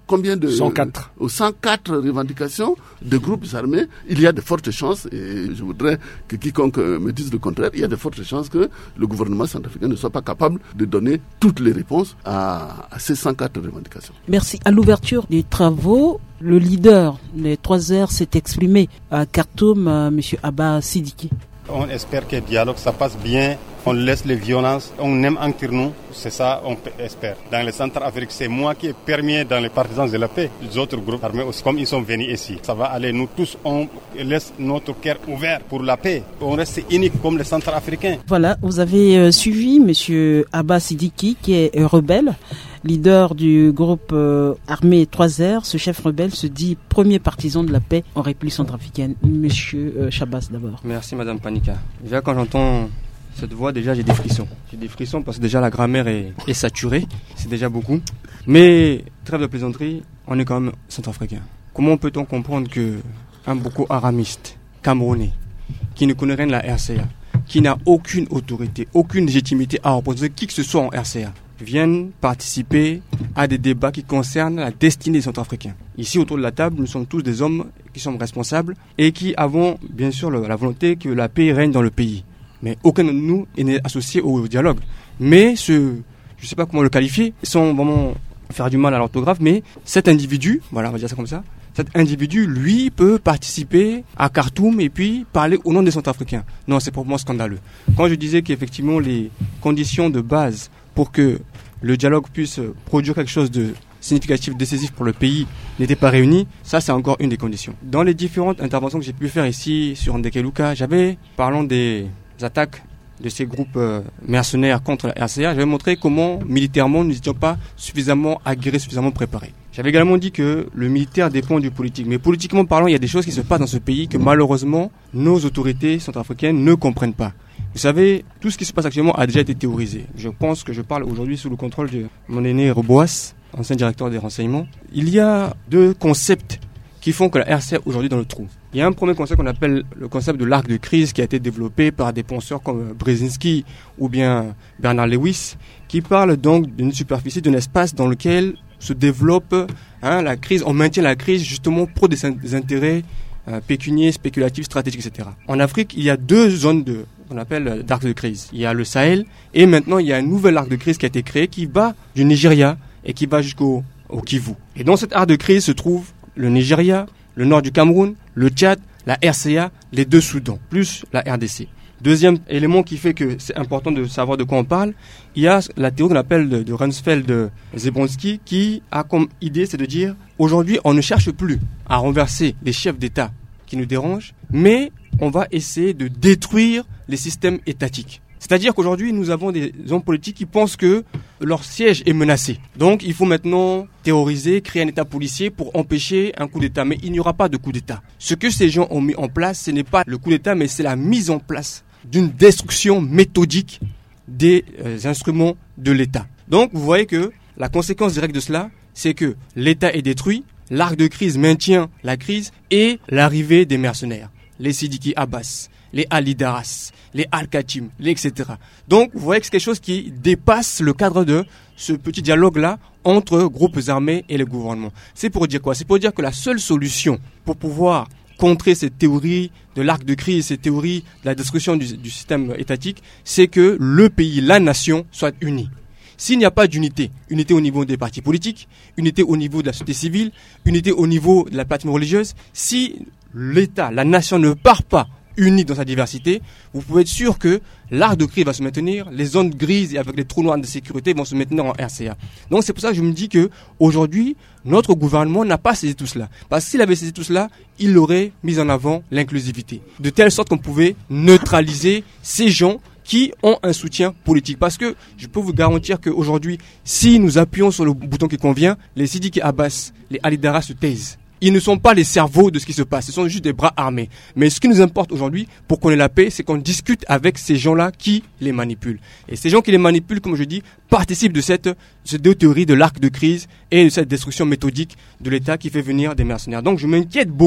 combien de... cent quatre. Aux cent quatre revendications de groupes armés, il y a de fortes chances, et je voudrais que quiconque me dise le contraire, il y a de fortes chances que le gouvernement centrafricain ne soit pas capable de donner toutes les réponses à, à ces cent quatre revendications. Merci. À l'ouverture des travaux, le leader des trois R s'est exprimé à Khartoum, M. Abba Sidiki. On espère que le dialogue, ça passe bien. On laisse les violences, on aime entre nous, c'est ça on espère. Dans le Centrafrique, c'est moi qui ai permis dans les partisans de la paix, les autres groupes armés aussi, comme ils sont venus ici. Ça va aller, nous tous, on laisse notre cœur ouvert pour la paix. On reste unique comme les Centrafricains. Voilà, vous avez euh, suivi M. Abba Sidiki, qui est euh, rebelle, leader du groupe euh, armé trois R. Ce chef rebelle se dit premier partisan de la paix en République centrafricaine. Monsieur euh, Chabas d'abord. Merci Madame Panika. Déjà quand j'entends cette voix, déjà j'ai des frissons. J'ai des frissons parce que déjà la grammaire est, est saturée, c'est déjà beaucoup. Mais, trêve de plaisanterie, on est quand même centrafricain. Comment peut-on comprendre que un Boko Haramiste camerounais, qui ne connaît rien de la R C A, qui n'a aucune autorité, aucune légitimité à représenter qui que ce soit en R C A, viennent participer à des débats qui concernent la destinée des Centrafricains. Ici, autour de la table, nous sommes tous des hommes qui sont responsables et qui avons bien sûr la volonté que la paix règne dans le pays. Mais aucun de nous n'est associé au dialogue. Mais ce, je ne sais pas comment le qualifier, sans vraiment faire du mal à l'orthographe, mais cet individu, voilà, on va dire ça comme ça, cet individu, lui, peut participer à Khartoum et puis parler au nom des Centrafricains. Non, c'est proprement scandaleux. Quand je disais qu'effectivement les conditions de base pour que le dialogue puisse produire quelque chose de significatif, décisif pour le pays n'étaient pas réunies, ça c'est encore une des conditions. Dans les différentes interventions que j'ai pu faire ici sur Ndekeluka, j'avais, parlant des attaques de ces groupes euh, mercenaires contre la R C A, j'avais montré comment militairement nous n'étions pas suffisamment aguerris, suffisamment préparés. J'avais également dit que le militaire dépend du politique. Mais politiquement parlant, il y a des choses qui se passent dans ce pays que malheureusement nos autorités centrafricaines ne comprennent pas. Vous savez, tout ce qui se passe actuellement a déjà été théorisé. Je pense que je parle aujourd'hui sous le contrôle de mon aîné Reboas, ancien directeur des renseignements. Il y a deux concepts qui font que la R C A est aujourd'hui dans le trou. Il y a un premier concept qu'on appelle le concept de l'arc de crise qui a été développé par des penseurs comme Brzezinski ou bien Bernard Lewis, qui parle donc d'une superficie, d'un espace dans lequel se développe hein, la crise. On maintient la crise justement pour des, des intérêts euh, pécuniaires, spéculatifs, stratégiques, et cetera. En Afrique, il y a deux zones de qu'on appelle d'arc de crise. Il y a le Sahel et maintenant il y a un nouvel arc de crise qui a été créé qui va du Nigeria et qui va jusqu'au au Kivu. Et dans cet arc de crise se trouve le Nigeria, le nord du Cameroun, le Tchad, la R C A, les deux Soudans, plus la R D C. Deuxième élément qui fait que c'est important de savoir de quoi on parle, il y a la théorie qu'on appelle de, de Rumsfeld-Zebronsky qui a comme idée, c'est de dire, aujourd'hui, on ne cherche plus à renverser les chefs d'État qui nous dérangent, mais on va essayer de détruire les systèmes étatiques. C'est-à-dire qu'aujourd'hui, nous avons des hommes politiques qui pensent que leur siège est menacé. Donc, il faut maintenant terroriser, créer un État policier pour empêcher un coup d'État. Mais il n'y aura pas de coup d'État. Ce que ces gens ont mis en place, ce n'est pas le coup d'État, mais c'est la mise en place d'une destruction méthodique des euh, instruments de l'État. Donc, vous voyez que la conséquence directe de cela, c'est que l'État est détruit, l'arc de crise maintient la crise et l'arrivée des mercenaires. Les Sidiki Abbas, les Ali Daras, les Al-Khatim, les et cetera. Donc, vous voyez que c'est quelque chose qui dépasse le cadre de ce petit dialogue-là entre groupes armés et le gouvernement. C'est pour dire quoi? C'est pour dire que la seule solution pour pouvoir contrer cette théorie de l'arc de crise, cette théorie de la destruction du, du système étatique, c'est que le pays, la nation, soit uni. S'il n'y a pas d'unité, unité au niveau des partis politiques, unité au niveau de la société civile, unité au niveau de la plateforme religieuse, si l'État, la nation ne part pas unie dans sa diversité, vous pouvez être sûr que l'arc de crise va se maintenir, les zones grises et avec les trous noirs de sécurité vont se maintenir en R C A. Donc c'est pour ça que je me dis que aujourd'hui, notre gouvernement n'a pas saisi tout cela. Parce que s'il avait saisi tout cela, il aurait mis en avant l'inclusivité. De telle sorte qu'on pouvait neutraliser ces gens qui ont un soutien politique. Parce que je peux vous garantir qu'aujourd'hui, si nous appuyons sur le bouton qui convient, les Sidiki Abbas, les Ali Daras se taisent. Ils ne sont pas les cerveaux de ce qui se passe, ce sont juste des bras armés. Mais ce qui nous importe aujourd'hui, pour qu'on ait la paix, c'est qu'on discute avec ces gens-là qui les manipulent. Et ces gens qui les manipulent, comme je dis, participent de cette, cette deux théories de l'arc de crise et de cette destruction méthodique de l'État qui fait venir des mercenaires. Donc je m'inquiète beaucoup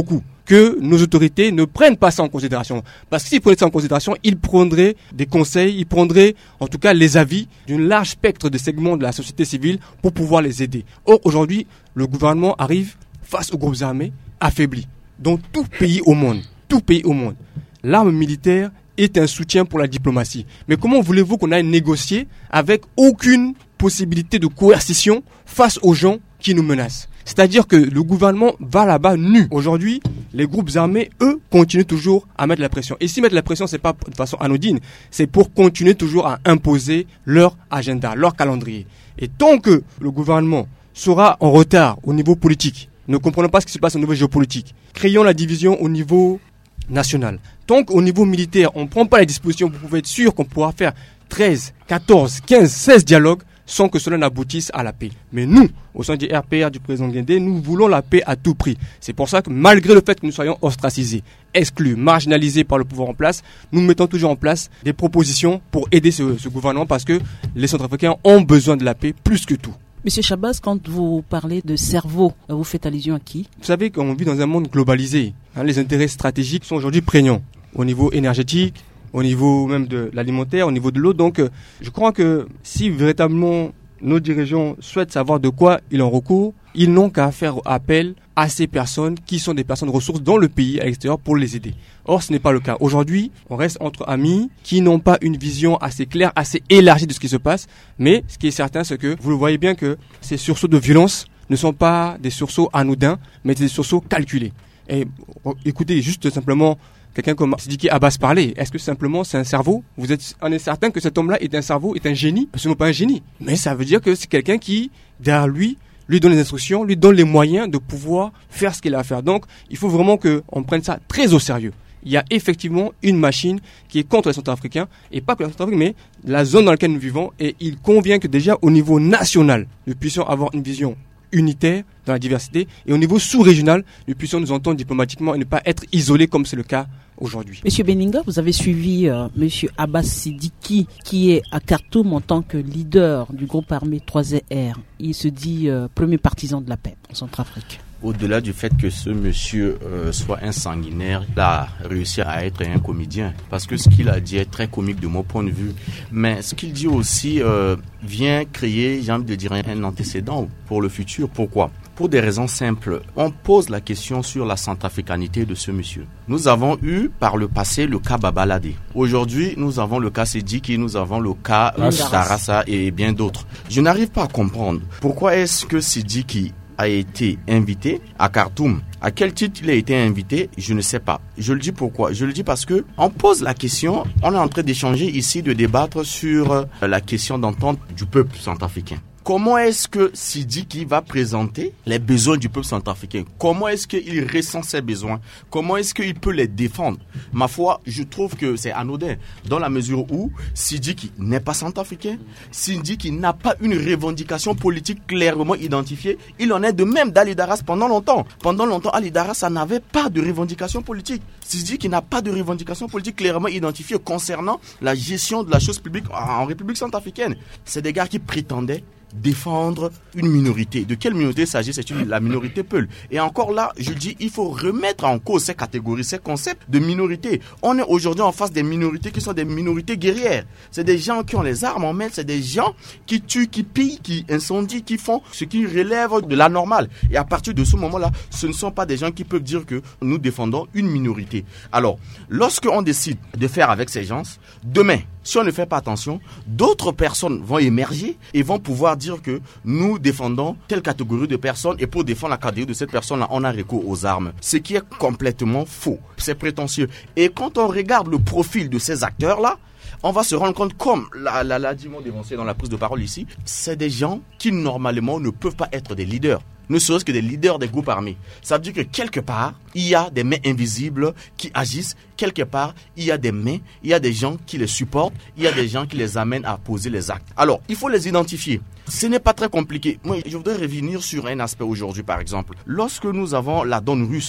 que nos autorités ne prennent pas ça en considération. Parce que s'ils prenaient ça en considération, ils prendraient des conseils, ils prendraient en tout cas les avis d'un large spectre de segments de la société civile pour pouvoir les aider. Or, aujourd'hui, le gouvernement arrive face aux groupes armés affaiblis. Dans tout pays au monde, tout pays au monde, l'arme militaire est un soutien pour la diplomatie. Mais comment voulez-vous qu'on aille négocier avec aucune possibilité de coercition face aux gens qui nous menacent? C'est-à-dire que le gouvernement va là-bas nu. Aujourd'hui, les groupes armés, eux, continuent toujours à mettre la pression. Et si mettre la pression, c'est pas de façon anodine, c'est pour continuer toujours à imposer leur agenda, leur calendrier. Et tant que le gouvernement sera en retard au niveau politique, ne comprenons pas ce qui se passe au niveau géopolitique, créons la division au niveau national. Tant qu'au niveau militaire, on ne prend pas les dispositions, vous pouvez être sûr qu'on pourra faire treize, quatorze, quinze, seize dialogues sans que cela n'aboutisse à la paix. Mais nous, au sein du R P R du président Guindé, nous voulons la paix à tout prix. C'est pour ça que malgré le fait que nous soyons ostracisés, exclus, marginalisés par le pouvoir en place, nous mettons toujours en place des propositions pour aider ce, ce gouvernement parce que les Centrafricains ont besoin de la paix plus que tout. Monsieur Chabas, quand vous parlez de cerveau, vous faites allusion à qui? Vous savez qu'on vit dans un monde globalisé. Hein, les intérêts stratégiques sont aujourd'hui prégnants au niveau énergétique, au niveau même de l'alimentaire, au niveau de l'eau. Donc, euh, je crois que si véritablement nos dirigeants souhaitent savoir de quoi ils ont recours, ils n'ont qu'à faire appel à ces personnes qui sont des personnes ressources dans le pays, à l'extérieur, pour les aider. Or, ce n'est pas le cas. Aujourd'hui, on reste entre amis qui n'ont pas une vision assez claire, assez élargie de ce qui se passe. Mais ce qui est certain, c'est que vous le voyez bien que ces sursauts de violence ne sont pas des sursauts anodins, mais des sursauts calculés. Et écoutez, juste simplement, quelqu'un comme Sidiki Abbas parlait. Est-ce que simplement c'est un cerveau? Vous êtes, on est certain que cet homme-là est un cerveau, est un génie? Ce n'est pas un génie. Mais ça veut dire que c'est quelqu'un qui, derrière lui, lui donne les instructions, lui donne les moyens de pouvoir faire ce qu'il a à faire. Donc, il faut vraiment qu'on prenne ça très au sérieux. Il y a effectivement une machine qui est contre les Centrafricains, et pas que les Centrafricains, mais la zone dans laquelle nous vivons. Et il convient que déjà au niveau national, nous puissions avoir une vision unitaire dans la diversité, et au niveau sous-régional, nous puissions nous entendre diplomatiquement et ne pas être isolés comme c'est le cas aujourd'hui. Monsieur Beninga, vous avez suivi euh, Monsieur Abbas Sidiki, qui est à Khartoum en tant que leader du groupe armé trois R. Il se dit euh, premier partisan de la paix en Centrafrique. Au-delà du fait que ce monsieur euh, soit un sanguinaire, il a réussi à être un comédien. Parce que ce qu'il a dit est très comique de mon point de vue. Mais ce qu'il dit aussi euh, vient créer, j'ai envie de dire, un antécédent pour le futur. Pourquoi ? Pour des raisons simples. On pose la question sur la centrafricanité de ce monsieur. Nous avons eu par le passé le cas Babalade. Aujourd'hui, nous avons le cas Sidiki, nous avons le cas euh, Darassa et bien d'autres. Je n'arrive pas à comprendre pourquoi est-ce que Sidiki a été invité à Khartoum. À quel titre il a été invité, je ne sais pas. Je le dis pourquoi. Je le dis parce que on pose la question, on est en train d'échanger ici, de débattre sur la question d'entente du peuple centrafricain. Comment est-ce que Sidiki va présenter les besoins du peuple centrafricain? Comment est-ce qu'il ressent ses besoins? Comment est-ce qu'il peut les défendre? Ma foi, je trouve que c'est anodin, dans la mesure où Sidiki n'est pas centrafricain, Sidiki n'a pas une revendication politique clairement identifiée. Il en est de même d'Ali Darras pendant longtemps. Pendant longtemps, Ali Darras, ça n'avait pas de revendication politique. Sidiki n'a pas de revendication politique clairement identifiée concernant la gestion de la chose publique en République centrafricaine. C'est des gars qui prétendaient défendre une minorité. De quelle minorité s'agit? C'est une, la minorité Peul. Et encore là, je dis, il faut remettre en cause ces catégories, ces concepts de minorité. On est aujourd'hui en face des minorités qui sont des minorités guerrières. C'est des gens qui ont les armes en main, c'est des gens qui tuent, qui pillent, qui incendient, qui font ce qui relève de la normale. Et à partir de ce moment-là, ce ne sont pas des gens qui peuvent dire que nous défendons une minorité. Alors, lorsqu'on décide de faire avec ces gens, demain, si on ne fait pas attention, d'autres personnes vont émerger et vont pouvoir dire que nous défendons telle catégorie de personnes et pour défendre la catégorie de cette personne-là, on a recours aux armes. Ce qui est complètement faux. C'est prétentieux. Et quand on regarde le profil de ces acteurs-là, on va se rendre compte, comme l'a, l'a, l'a dit mon dénoncé dans la prise de parole ici, c'est des gens qui normalement ne peuvent pas être des leaders. Ne serait-ce que des leaders des groupes armés. Ça veut dire que quelque part, il y a des mains invisibles qui agissent. Quelque part, il y a des mains, il y a des gens qui les supportent, il y a des gens qui les amènent à poser les actes. Alors, il faut les identifier. Ce n'est pas très compliqué. Moi, je voudrais revenir sur un aspect aujourd'hui, par exemple. Lorsque nous avons la donne russe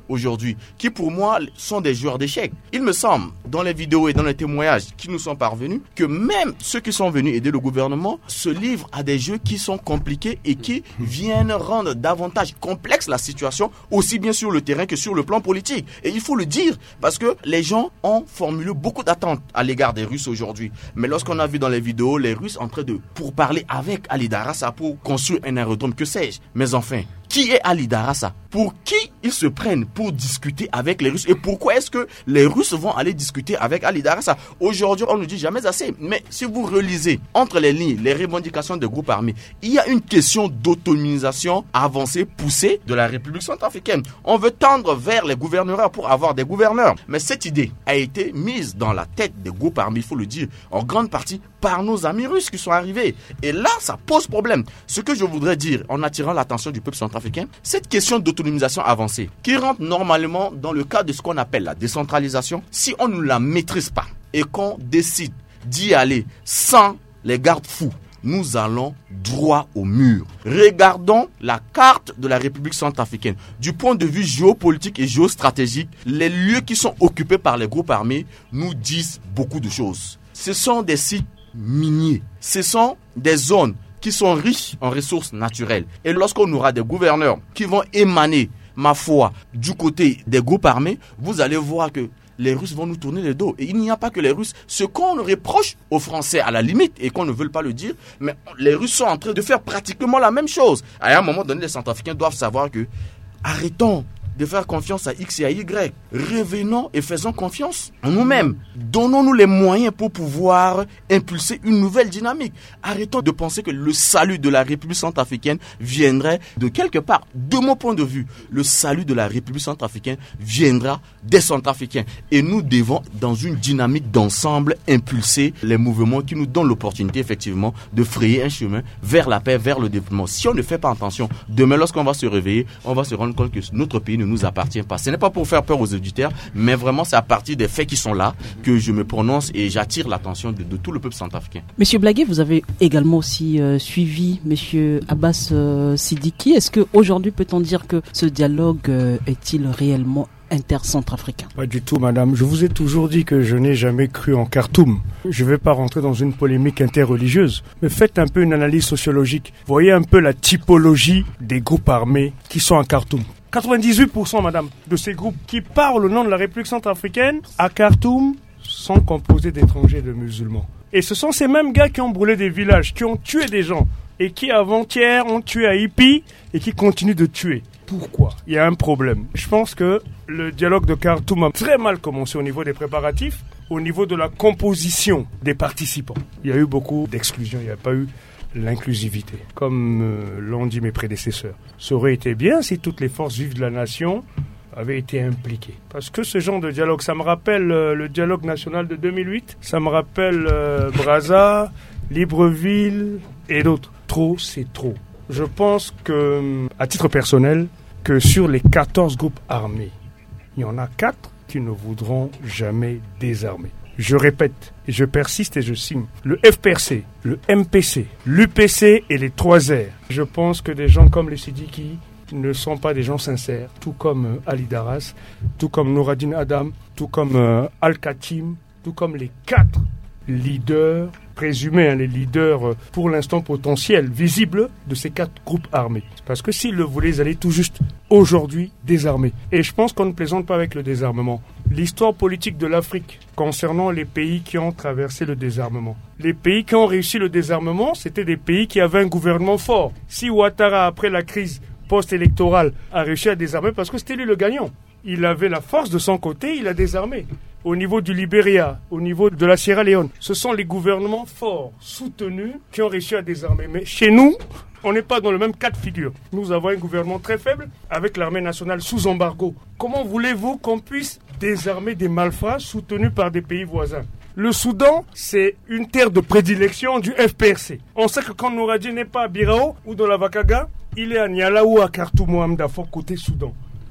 aujourd'hui, qui pour moi sont des joueurs d'échecs. Il me semble, dans les vidéos et dans les témoignages qui nous sont parvenus, que même ceux qui sont venus aider le gouvernement se livrent à des jeux qui sont compliqués et qui viennent rendre davantage complexe la situation, aussi bien sur le terrain que sur le plan politique. Et il faut le dire, parce que les gens ont formulé beaucoup d'attentes à l'égard des Russes aujourd'hui. Mais lorsqu'on a vu dans les vidéos les Russes en train de pourparler avec Ali Darassa pour construire un aérodrome, que sais-je. Mais enfin, qui est Ali Darassa? Pour qui ils se prennent pour discuter avec les Russes? Et pourquoi est-ce que les Russes vont aller discuter avec Ali Darassa? Aujourd'hui, on ne dit jamais assez. Mais si vous relisez entre les lignes les revendications des groupes armés, il y a une question d'autonomisation avancée, poussée de la République centrafricaine. On veut tendre vers les gouverneurs pour avoir des gouverneurs. Mais cette idée a été mise dans la tête des groupes armés, il faut le dire, en grande partie par nos amis russes qui sont arrivés. Et là, ça pose problème. Ce que je voudrais dire, en attirant l'attention du peuple centrafricain, cette question d'autonomisation avancée, qui rentre normalement dans le cadre de ce qu'on appelle la décentralisation, si on ne la maîtrise pas et qu'on décide d'y aller sans les garde-fous, nous allons droit au mur. Regardons la carte de la République centrafricaine. Du point de vue géopolitique et géostratégique, les lieux qui sont occupés par les groupes armés nous disent beaucoup de choses. Ce sont des sites miniers. Ce sont des zones qui sont riches en ressources naturelles. Et lorsqu'on aura des gouverneurs qui vont émaner, ma foi, du côté des groupes armés, vous allez voir que les Russes vont nous tourner le dos. Et il n'y a pas que les Russes. Ce qu'on reproche aux Français à la limite, et qu'on ne veut pas le dire, mais les Russes sont en train de faire pratiquement la même chose. À un moment donné, les Centrafricains doivent savoir que arrêtons de faire confiance à X et à Y. Revenons et faisons confiance en nous-mêmes. Donnons-nous les moyens pour pouvoir impulser une nouvelle dynamique. Arrêtons de penser que le salut de la République centrafricaine viendrait de quelque part. De mon point de vue, le salut de la République centrafricaine viendra des Centrafricains. Et nous devons, dans une dynamique d'ensemble, impulser les mouvements qui nous donnent l'opportunité, effectivement, de frayer un chemin vers la paix, vers le développement. Si on ne fait pas attention, demain, lorsqu'on va se réveiller, on va se rendre compte que notre pays ne nous appartient pas. Ce n'est pas pour faire peur aux auditeurs, mais vraiment c'est à partir des faits qui sont là que je me prononce et j'attire l'attention de, de tout le peuple centrafricain. Monsieur Blaguet, vous avez également aussi euh, suivi Monsieur Abbas euh, Sidiki. Est-ce qu'aujourd'hui peut-on dire que ce dialogue euh, est-il réellement inter-centrafricain? Pas du tout, madame. Je vous ai toujours dit que je n'ai jamais cru en Khartoum. Je ne vais pas rentrer dans une polémique interreligieuse, mais faites un peu une analyse sociologique. Voyez un peu la typologie des groupes armés qui sont à Khartoum. quatre-vingt-dix-huit pour cent, madame, de ces groupes qui parlent au nom de la République centrafricaine à Khartoum sont composés d'étrangers et de musulmans. Et ce sont ces mêmes gars qui ont brûlé des villages, qui ont tué des gens et qui avant-hier ont tué à Ipi et qui continuent de tuer. Pourquoi? Il y a un problème. Je pense que le dialogue de Khartoum a très mal commencé au niveau des préparatifs, au niveau de la composition des participants. Il y a eu beaucoup d'exclusions, il n'y a pas eu l'inclusivité, comme euh, l'ont dit mes prédécesseurs. Ça aurait été bien si toutes les forces vives de la nation avaient été impliquées. Parce que ce genre de dialogue, ça me rappelle euh, le dialogue national de deux mille huit, ça me rappelle euh, Brazza, Libreville et d'autres. Trop, c'est trop. Je pense que, à titre personnel, que sur les quatorze groupes armés, il y en a quatre qui ne voudront jamais désarmer. Je répète, et je persiste et je signe. Le F P R C, le M P C, l'U P C et les trois R. Je pense que des gens comme les Sidiki ne sont pas des gens sincères, tout comme euh, Ali Darras, tout comme Nouradine Adam, tout comme euh, Al-Khatim, tout comme les quatre leaders présumés, hein, les leaders euh, pour l'instant potentiels, visibles de ces quatre groupes armés. Parce que s'ils le voulaient, ils allaient tout juste aujourd'hui désarmer. Et je pense qu'on ne plaisante pas avec le désarmement. L'histoire politique de l'Afrique concernant les pays qui ont traversé le désarmement. Les pays qui ont réussi le désarmement, c'était des pays qui avaient un gouvernement fort. Si Ouattara, après la crise post-électorale, a réussi à désarmer, parce que c'était lui le gagnant. Il avait la force de son côté, il a désarmé. Au niveau du Libéria, au niveau de la Sierra Leone, ce sont les gouvernements forts, soutenus, qui ont réussi à désarmer. Mais chez nous, on n'est pas dans le même cas de figure. Nous avons un gouvernement très faible, avec l'armée nationale sous embargo. Comment voulez-vous qu'on puisse désarmer des malfrats soutenus par des pays voisins? Le Soudan, c'est une terre de prédilection du F P R C. On sait que quand Nouradine n'est pas à Birao ou dans la Vakaga, il est à Niala ou à Khartoum ou à Mdafok, côté Soudan.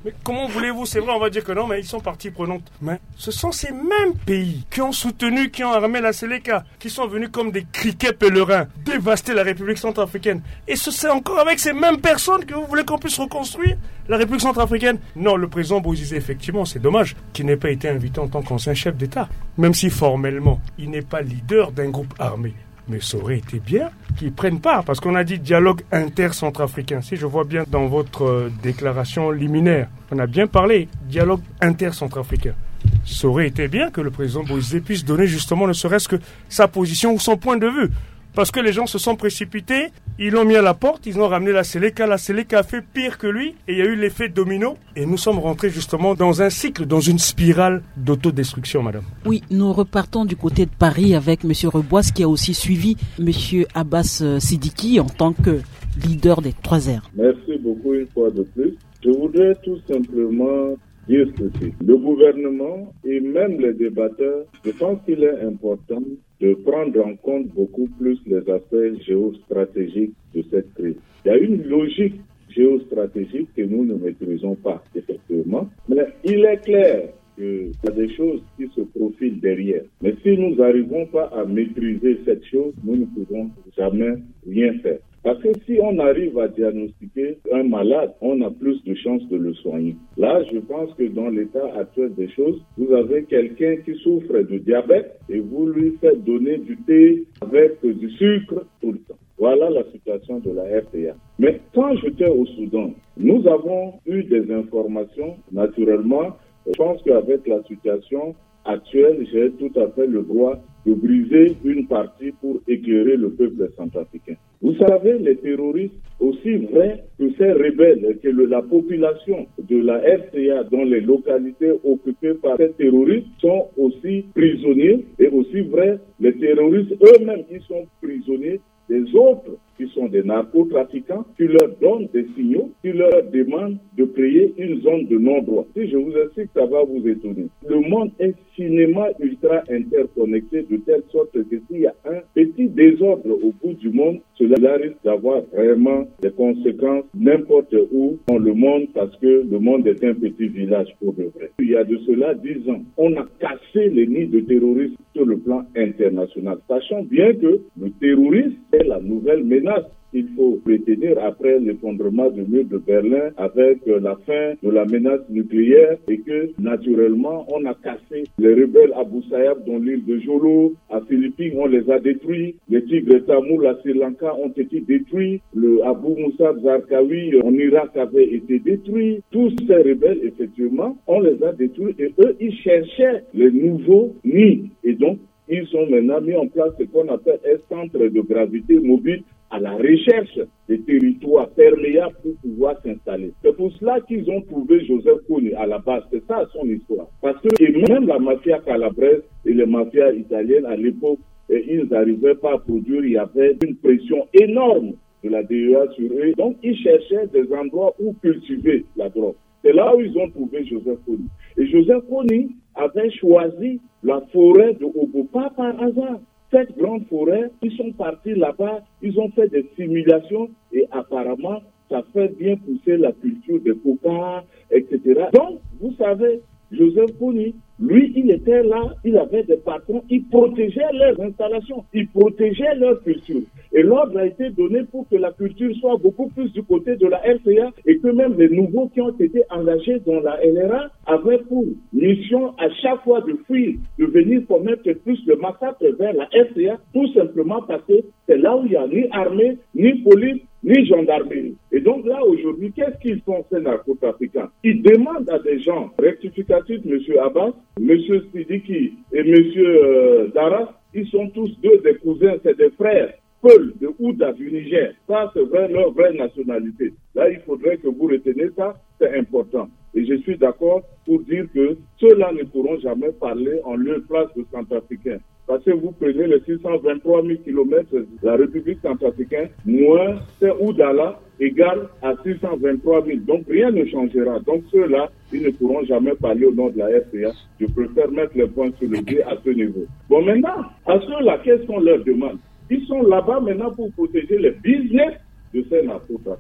Mais comment voulez-vous, c'est vrai, on va dire que non, mais ils sont partie prenante. Mais ce sont ces mêmes pays qui ont soutenu, qui ont armé la Séléka, qui sont venus comme des criquets pèlerins, dévaster la République centrafricaine. Et ce, c'est encore avec ces mêmes personnes que vous voulez qu'on puisse reconstruire la République centrafricaine. Non, le président Bozizé, effectivement, c'est dommage qu'il n'ait pas été invité en tant qu'ancien chef d'État. Même si formellement, il n'est pas leader d'un groupe armé. Mais ça aurait été bien qu'ils prennent part, parce qu'on a dit dialogue inter-centrafricain. Si je vois bien dans votre euh, déclaration liminaire, on a bien parlé dialogue inter-centrafricain. Ça aurait été bien que le président Bozizé puisse donner justement ne serait-ce que sa position ou son point de vue. Parce que les gens se sont précipités, ils l'ont mis à la porte, ils ont ramené la Séléka, la Séléka a fait pire que lui, et il y a eu l'effet domino, et nous sommes rentrés justement dans un cycle, dans une spirale d'autodestruction, madame. Oui, nous repartons du côté de Paris avec M. Rebois, qui a aussi suivi M. Abbas Sidiki en tant que leader des trois R. Merci beaucoup une fois de plus. Je voudrais tout simplement dire ceci. Le gouvernement et même les débatteurs, je pense qu'il est important de prendre en compte beaucoup plus les aspects géostratégiques de cette crise. Il y a une logique géostratégique que nous ne maîtrisons pas, effectivement, mais il est clair qu'il y a des choses qui se profilent derrière. Mais si nous n'arrivons pas à maîtriser cette chose, nous ne pourrons jamais rien faire. Parce que si on arrive à diagnostiquer un malade, on a plus de chances de le soigner. Là, je pense que dans l'état actuel des choses, vous avez quelqu'un qui souffre de diabète et vous lui faites donner du thé avec du sucre tout le temps. Voilà la situation de la R T A. Mais quand j'étais au Soudan, nous avons eu des informations, naturellement. Je pense qu'avec la situation actuelle, j'ai tout à fait le droit de briser une partie pour éclairer le peuple centrafricain. Vous savez, les terroristes, aussi vrais que ces rebelles, que le, la population de la R T A dans les localités occupées par ces terroristes sont aussi prisonniers, et aussi vrai, les terroristes eux-mêmes, ils sont prisonniers des autres qui sont des narcotrafiquants, qui leur donnent des signaux, qui leur demandent de créer une zone de non-droit. Si je vous explique, ça va vous étonner. Le monde est cinéma ultra interconnecté de telle sorte que s'il y a un petit désordre au bout du monde, cela risque d'avoir vraiment des conséquences n'importe où dans le monde, parce que le monde est un petit village pour de vrai. Il y a de cela dix ans, on a cassé les nids de terrorisme sur le plan international, sachant bien que le terrorisme est la nouvelle menace. Il faut retenir après l'effondrement du mur de Berlin avec la fin de la menace nucléaire et que naturellement on a cassé les rebelles à Boussaïab dans l'île de Jolo, à Philippines on les a détruits, les Tigres Tamoul à Sri Lanka ont été détruits, le Abu Moussa Zarqawi en Irak avait été détruit. Tous ces rebelles effectivement on les a détruits et eux ils cherchaient les nouveaux nids et donc ils ont maintenant mis en place ce qu'on appelle un centre de gravité mobile à la recherche des territoires perméables pour pouvoir s'installer. C'est pour cela qu'ils ont trouvé Joseph Kony à la base. C'est ça son histoire. Parce que et même la mafia calabraise et les mafias italiennes à l'époque, ils n'arrivaient pas à produire. Il y avait une pression énorme de la D E A sur eux. Donc ils cherchaient des endroits où cultiver la drogue. C'est là où ils ont trouvé Joseph Kony. Et Joseph Kony avait choisi la forêt de Ogo, pas par hasard. Cette grande forêt, ils sont partis là-bas, ils ont fait des simulations et apparemment, ça fait bien pousser la culture des coca, et cetera. Donc, vous savez, Joseph Kony, lui, il était là, il avait des patrons, il protégeait leurs installations, il protégeait leur culture. Et l'ordre a été donné pour que la culture soit beaucoup plus du côté de la R T A et que même les nouveaux qui ont été engagés dans la L R A avaient pour mission à chaque fois de fuir, de venir commettre plus le massacre vers la R T A, tout simplement parce que c'est là où il n'y a ni armée, ni police, ni gendarmerie. Et donc là, aujourd'hui, qu'est-ce qu'ils font, ces narcotrafiquants? Ils demandent à des gens rectificatifs, M. Abbas, M. Sidiki et M. Euh, Daras, ils sont tous deux des cousins, c'est des frères. Peul de Ouda du Niger, ça c'est vrai, leur vraie nationalité. Là, il faudrait que vous reteniez ça, c'est important. Et je suis d'accord pour dire que ceux-là ne pourront jamais parler en lieu et place de Centrafricains. Parce que vous prenez les six cent vingt-trois mille kilomètres de la République centrafricaine, moins c'est Ouda-là égale à six cent vingt-trois mille. Donc rien ne changera. Donc ceux-là, ils ne pourront jamais parler au nom de la R T A. Je préfère mettre les points sur le dé à ce niveau. Bon, maintenant, à ceux-là, quelles sont leurs demandes? Ils sont là-bas maintenant pour protéger les business de ces narcotrafiquants.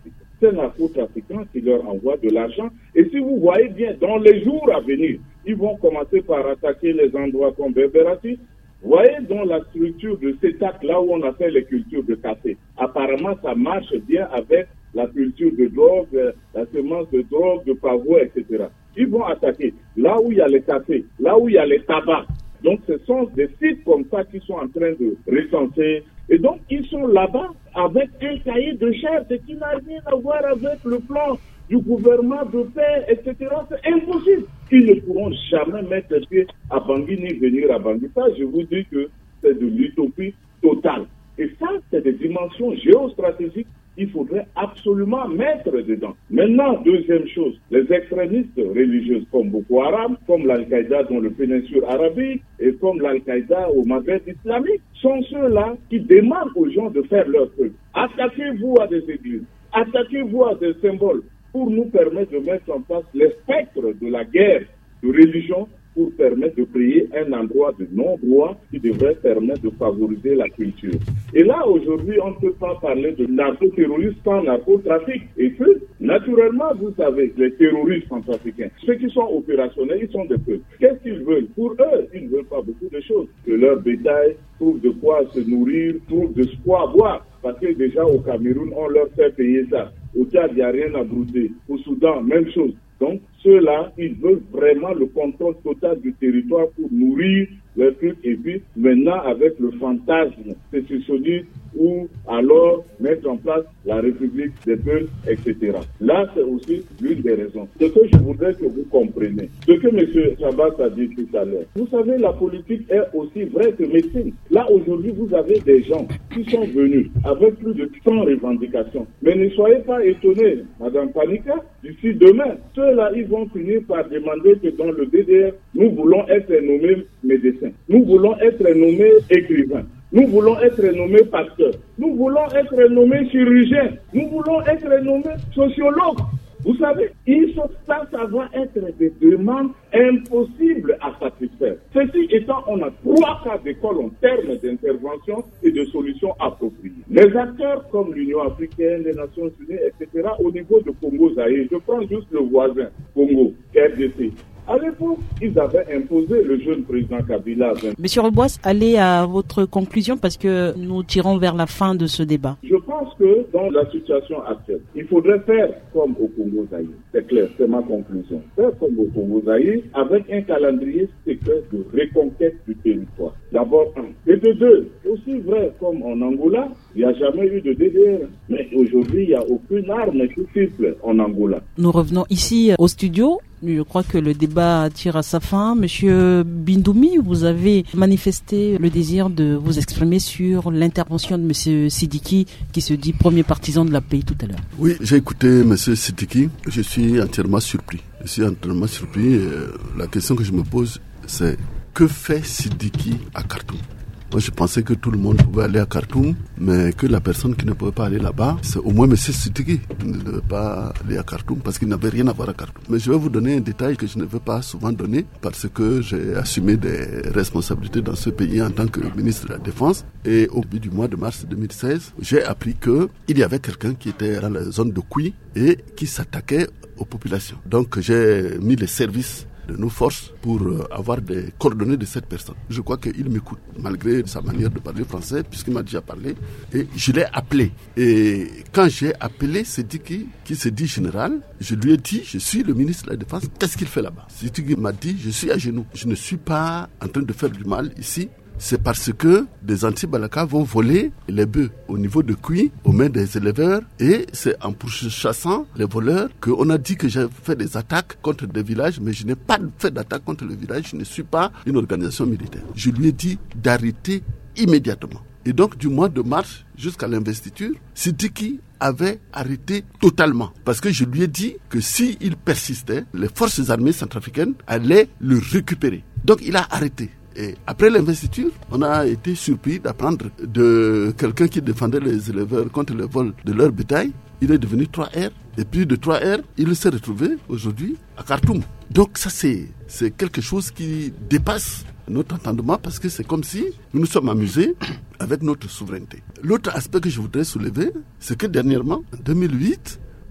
ces narcotrafiquants qui leur envoient de l'argent. Et si vous voyez bien, dans les jours à venir, ils vont commencer par attaquer les endroits comme Berberati. Vous voyez dans la structure de CETAC, là où on a fait les cultures de café, apparemment ça marche bien avec la culture de drogue, la semence de drogue, de pavot, et cetera. Ils vont attaquer là où il y a les cafés, là où il y a les tabacs. Donc ce sont des sites comme ça qui sont en train de recenser. Et donc ils sont là-bas avec un cahier de charges qui n'a rien à voir avec le plan du gouvernement de paix, et cetera. C'est impossible. Ils ne pourront jamais mettre pied à Bangui ni venir à Bangui. Ça, je vous dis que c'est de l'utopie totale. Et ça, c'est des dimensions géostratégiques qu'il faudrait absolument mettre dedans. Maintenant, deuxième chose, les extrémistes religieux comme Boko Haram, comme l'Al-Qaïda dans le péninsule arabique et comme l'Al-Qaïda au Maghreb islamique, sont ceux-là qui demandent aux gens de faire leur truc. Attaquez-vous à des églises, attaquez-vous à des symboles pour nous permettre de mettre en place les spectres de la guerre de religion pour permettre de créer un endroit de non-droit qui devrait permettre de favoriser la culture. Et là, aujourd'hui, on ne peut pas parler de narcoterrorisme sans narcotrafic. Et que, naturellement, vous savez, les terroristes centrafricains, ceux qui sont opérationnels, ils sont des peuples. Qu'est-ce qu'ils veulent? Pour eux, ils ne veulent pas beaucoup de choses. Que leur bétail trouve de quoi se nourrir, trouve de quoi boire. Parce que déjà, au Cameroun, on leur fait payer ça. Au Tchad, il n'y a rien à brouter. Au Soudan, même chose. Donc, ceux-là, ils veulent vraiment le contrôle total du territoire pour nourrir leur truc. Et puis, maintenant, avec le fantasme sécessionniste ou alors mettre en place la République des peuples, et cetera. Là, c'est aussi l'une des raisons. Ce que je voudrais que vous compreniez, ce que M. Chabas a dit tout à l'heure, vous savez, la politique est aussi vraie que médecine. Là, aujourd'hui, vous avez des gens qui sont venus avec plus de cent revendications. Mais ne soyez pas étonnés, Madame Panika, d'ici demain, ceux-là, ils vont finir par demander que dans le D D R, nous voulons être nommés médecins. Nous voulons être nommés écrivains. Nous voulons être nommés pasteurs. Nous voulons être nommés chirurgiens. Nous voulons être nommés sociologues. Vous savez, ils sont, ça, ça va être des demandes impossibles à satisfaire. Ceci étant, on a trois cas d'école en termes d'intervention et de solutions appropriées. Les acteurs comme l'Union africaine, les Nations unies, et cetera, au niveau de Congo-Zaïre, je prends juste le voisin, Congo, R D C. À l'époque, ils avaient imposé le jeune président Kabila. Monsieur Rebois, allez à votre conclusion parce que nous tirons vers la fin de ce débat. Je pense que dans la situation actuelle, il faudrait faire comme au Congo-Zaïre. C'est clair, c'est ma conclusion. Faire comme au Congo-Zaïre avec un calendrier secret de reconquête du territoire. D'abord, un. Et de deux, aussi vrai comme en Angola, il n'y a jamais eu de D D R. Mais aujourd'hui, il n'y a aucune arme qui siffle en Angola. Nous revenons ici au studio. Je crois que le débat tire à sa fin. Monsieur Bindoumi, vous avez manifesté le désir de vous exprimer sur l'intervention de Monsieur Sidiki, qui se dit premier partisan de la paix tout à l'heure. Oui, j'ai écouté Monsieur Sidiki. Je suis entièrement surpris. Je suis entièrement surpris. La question que je me pose, c'est que fait Sidiki à Khartoum? Moi, je pensais que tout le monde pouvait aller à Khartoum, mais que la personne qui ne pouvait pas aller là-bas, c'est au moins M. Sidiki qui ne devait pas aller à Khartoum parce qu'il n'avait rien à voir à Khartoum. Mais je vais vous donner un détail que je ne veux pas souvent donner parce que j'ai assumé des responsabilités dans ce pays en tant que ministre de la Défense. Et au bout du mois de mars deux mille seize, j'ai appris qu'il y avait quelqu'un qui était dans la zone de Kouy et qui s'attaquait aux populations. Donc, j'ai mis les services de nos forces pour avoir des coordonnées de cette personne. Je crois qu'il m'écoute, malgré sa manière de parler français, puisqu'il m'a déjà parlé. Et je l'ai appelé. Et quand j'ai appelé Sidiki, qui se dit général, je lui ai dit, je suis le ministre de la Défense, qu'est-ce qu'il fait là-bas? Sidiki m'a dit, je suis à genoux. Je ne suis pas en train de faire du mal ici. C'est parce que des anti-Balaka vont voler les bœufs au niveau de Kouy, aux mains des éleveurs, et c'est en pourchassant les voleurs qu'on a dit que j'ai fait des attaques contre des villages, mais je n'ai pas fait d'attaque contre le village, je ne suis pas une organisation militaire. Je lui ai dit d'arrêter immédiatement. Et donc du mois de mars jusqu'à l'investiture, Sidiki avait arrêté totalement. Parce que je lui ai dit que s'il persistait, les forces armées centrafricaines allaient le récupérer. Donc il a arrêté. Et après l'investiture, on a été surpris d'apprendre de quelqu'un qui défendait les éleveurs contre le vol de leur bétail. Il est devenu trois R. Et puis de trois R, il s'est retrouvé aujourd'hui à Khartoum. Donc ça, c'est, c'est quelque chose qui dépasse notre entendement parce que c'est comme si nous nous sommes amusés avec notre souveraineté. L'autre aspect que je voudrais soulever, c'est que dernièrement, en deux mille huit,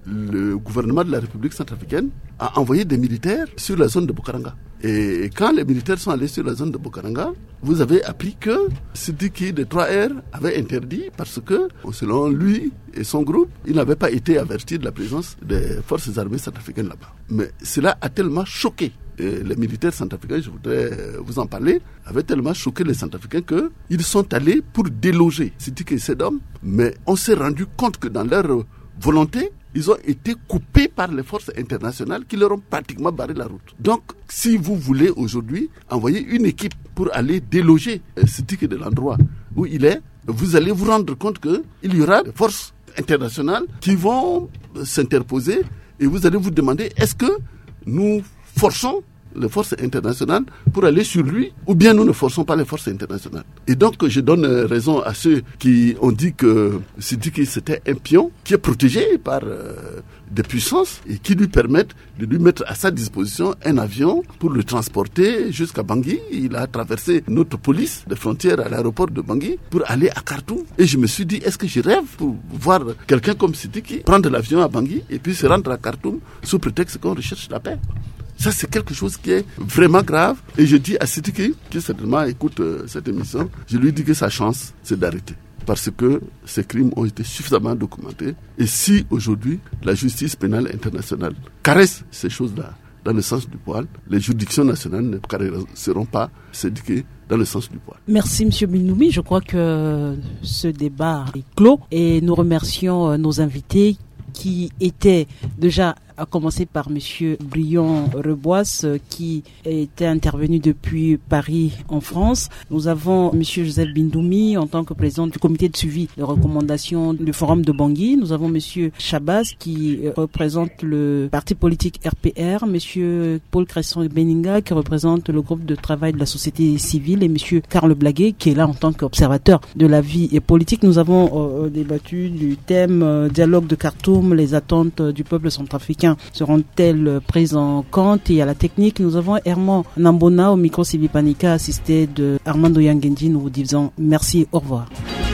le gouvernement de la République centrafricaine a envoyé des militaires sur la zone de Bokaranga. Et quand les militaires sont allés sur la zone de Bokaranga, vous avez appris que Sidiki de trois R avait interdit parce que, selon lui et son groupe, il n'avait pas été averti de la présence des forces armées centrafricaines là-bas. Mais cela a tellement choqué et les militaires centrafricains, je voudrais vous en parler, avaient tellement choqué les centrafricains qu'ils sont allés pour déloger Sidiki et ses hommes. Mais on s'est rendu compte que dans leur volonté, ils ont été coupés par les forces internationales qui leur ont pratiquement barré la route. Donc, si vous voulez aujourd'hui envoyer une équipe pour aller déloger Sidiki de l'endroit où il est, vous allez vous rendre compte qu'il y aura des forces internationales qui vont s'interposer et vous allez vous demander est-ce que nous forçons les forces internationales pour aller sur lui ou bien nous ne forçons pas les forces internationales. Et donc je donne raison à ceux qui ont dit que Sidiki c'était un pion qui est protégé par euh, des puissances et qui lui permettent de lui mettre à sa disposition un avion pour le transporter jusqu'à Bangui. Il a traversé notre police de frontières à l'aéroport de Bangui pour aller à Khartoum. Et je me suis dit, est-ce que je rêve pour voir quelqu'un comme Sidiki prendre l'avion à Bangui et puis se rendre à Khartoum sous prétexte qu'on recherche la paix? Ça, c'est quelque chose qui est vraiment grave. Et je dis à Sidiki, qui certainement écoute euh, cette émission, je lui dis que sa chance, c'est d'arrêter. Parce que ces crimes ont été suffisamment documentés. Et si aujourd'hui, la justice pénale internationale caresse ces choses-là dans le sens du poil, les juridictions nationales ne caresseront pas Sidiki dans le sens du poil. Merci M. Bindoumi. Je crois que ce débat est clos. Et nous remercions nos invités qui étaient déjà, à commencer par Monsieur Brion Reboisse, qui était intervenu depuis Paris en France. Nous avons Monsieur Joseph Bindoumi en tant que président du comité de suivi de recommandation du forum de Bangui. Nous avons Monsieur Chabas qui représente le parti politique R P R, Monsieur Paul Cresson Beninga qui représente le groupe de travail de la société civile et Monsieur Karl Blaguet qui est là en tant qu'observateur de la vie et politique. Nous avons euh, débattu du thème euh, dialogue de Khartoum, les attentes du peuple centrafricain seront-elles prises en compte? Et à la technique, nous avons Herman Nambona au micro Sylvie Panika assisté de Armando Yangendi. Nous vous disons merci, au revoir.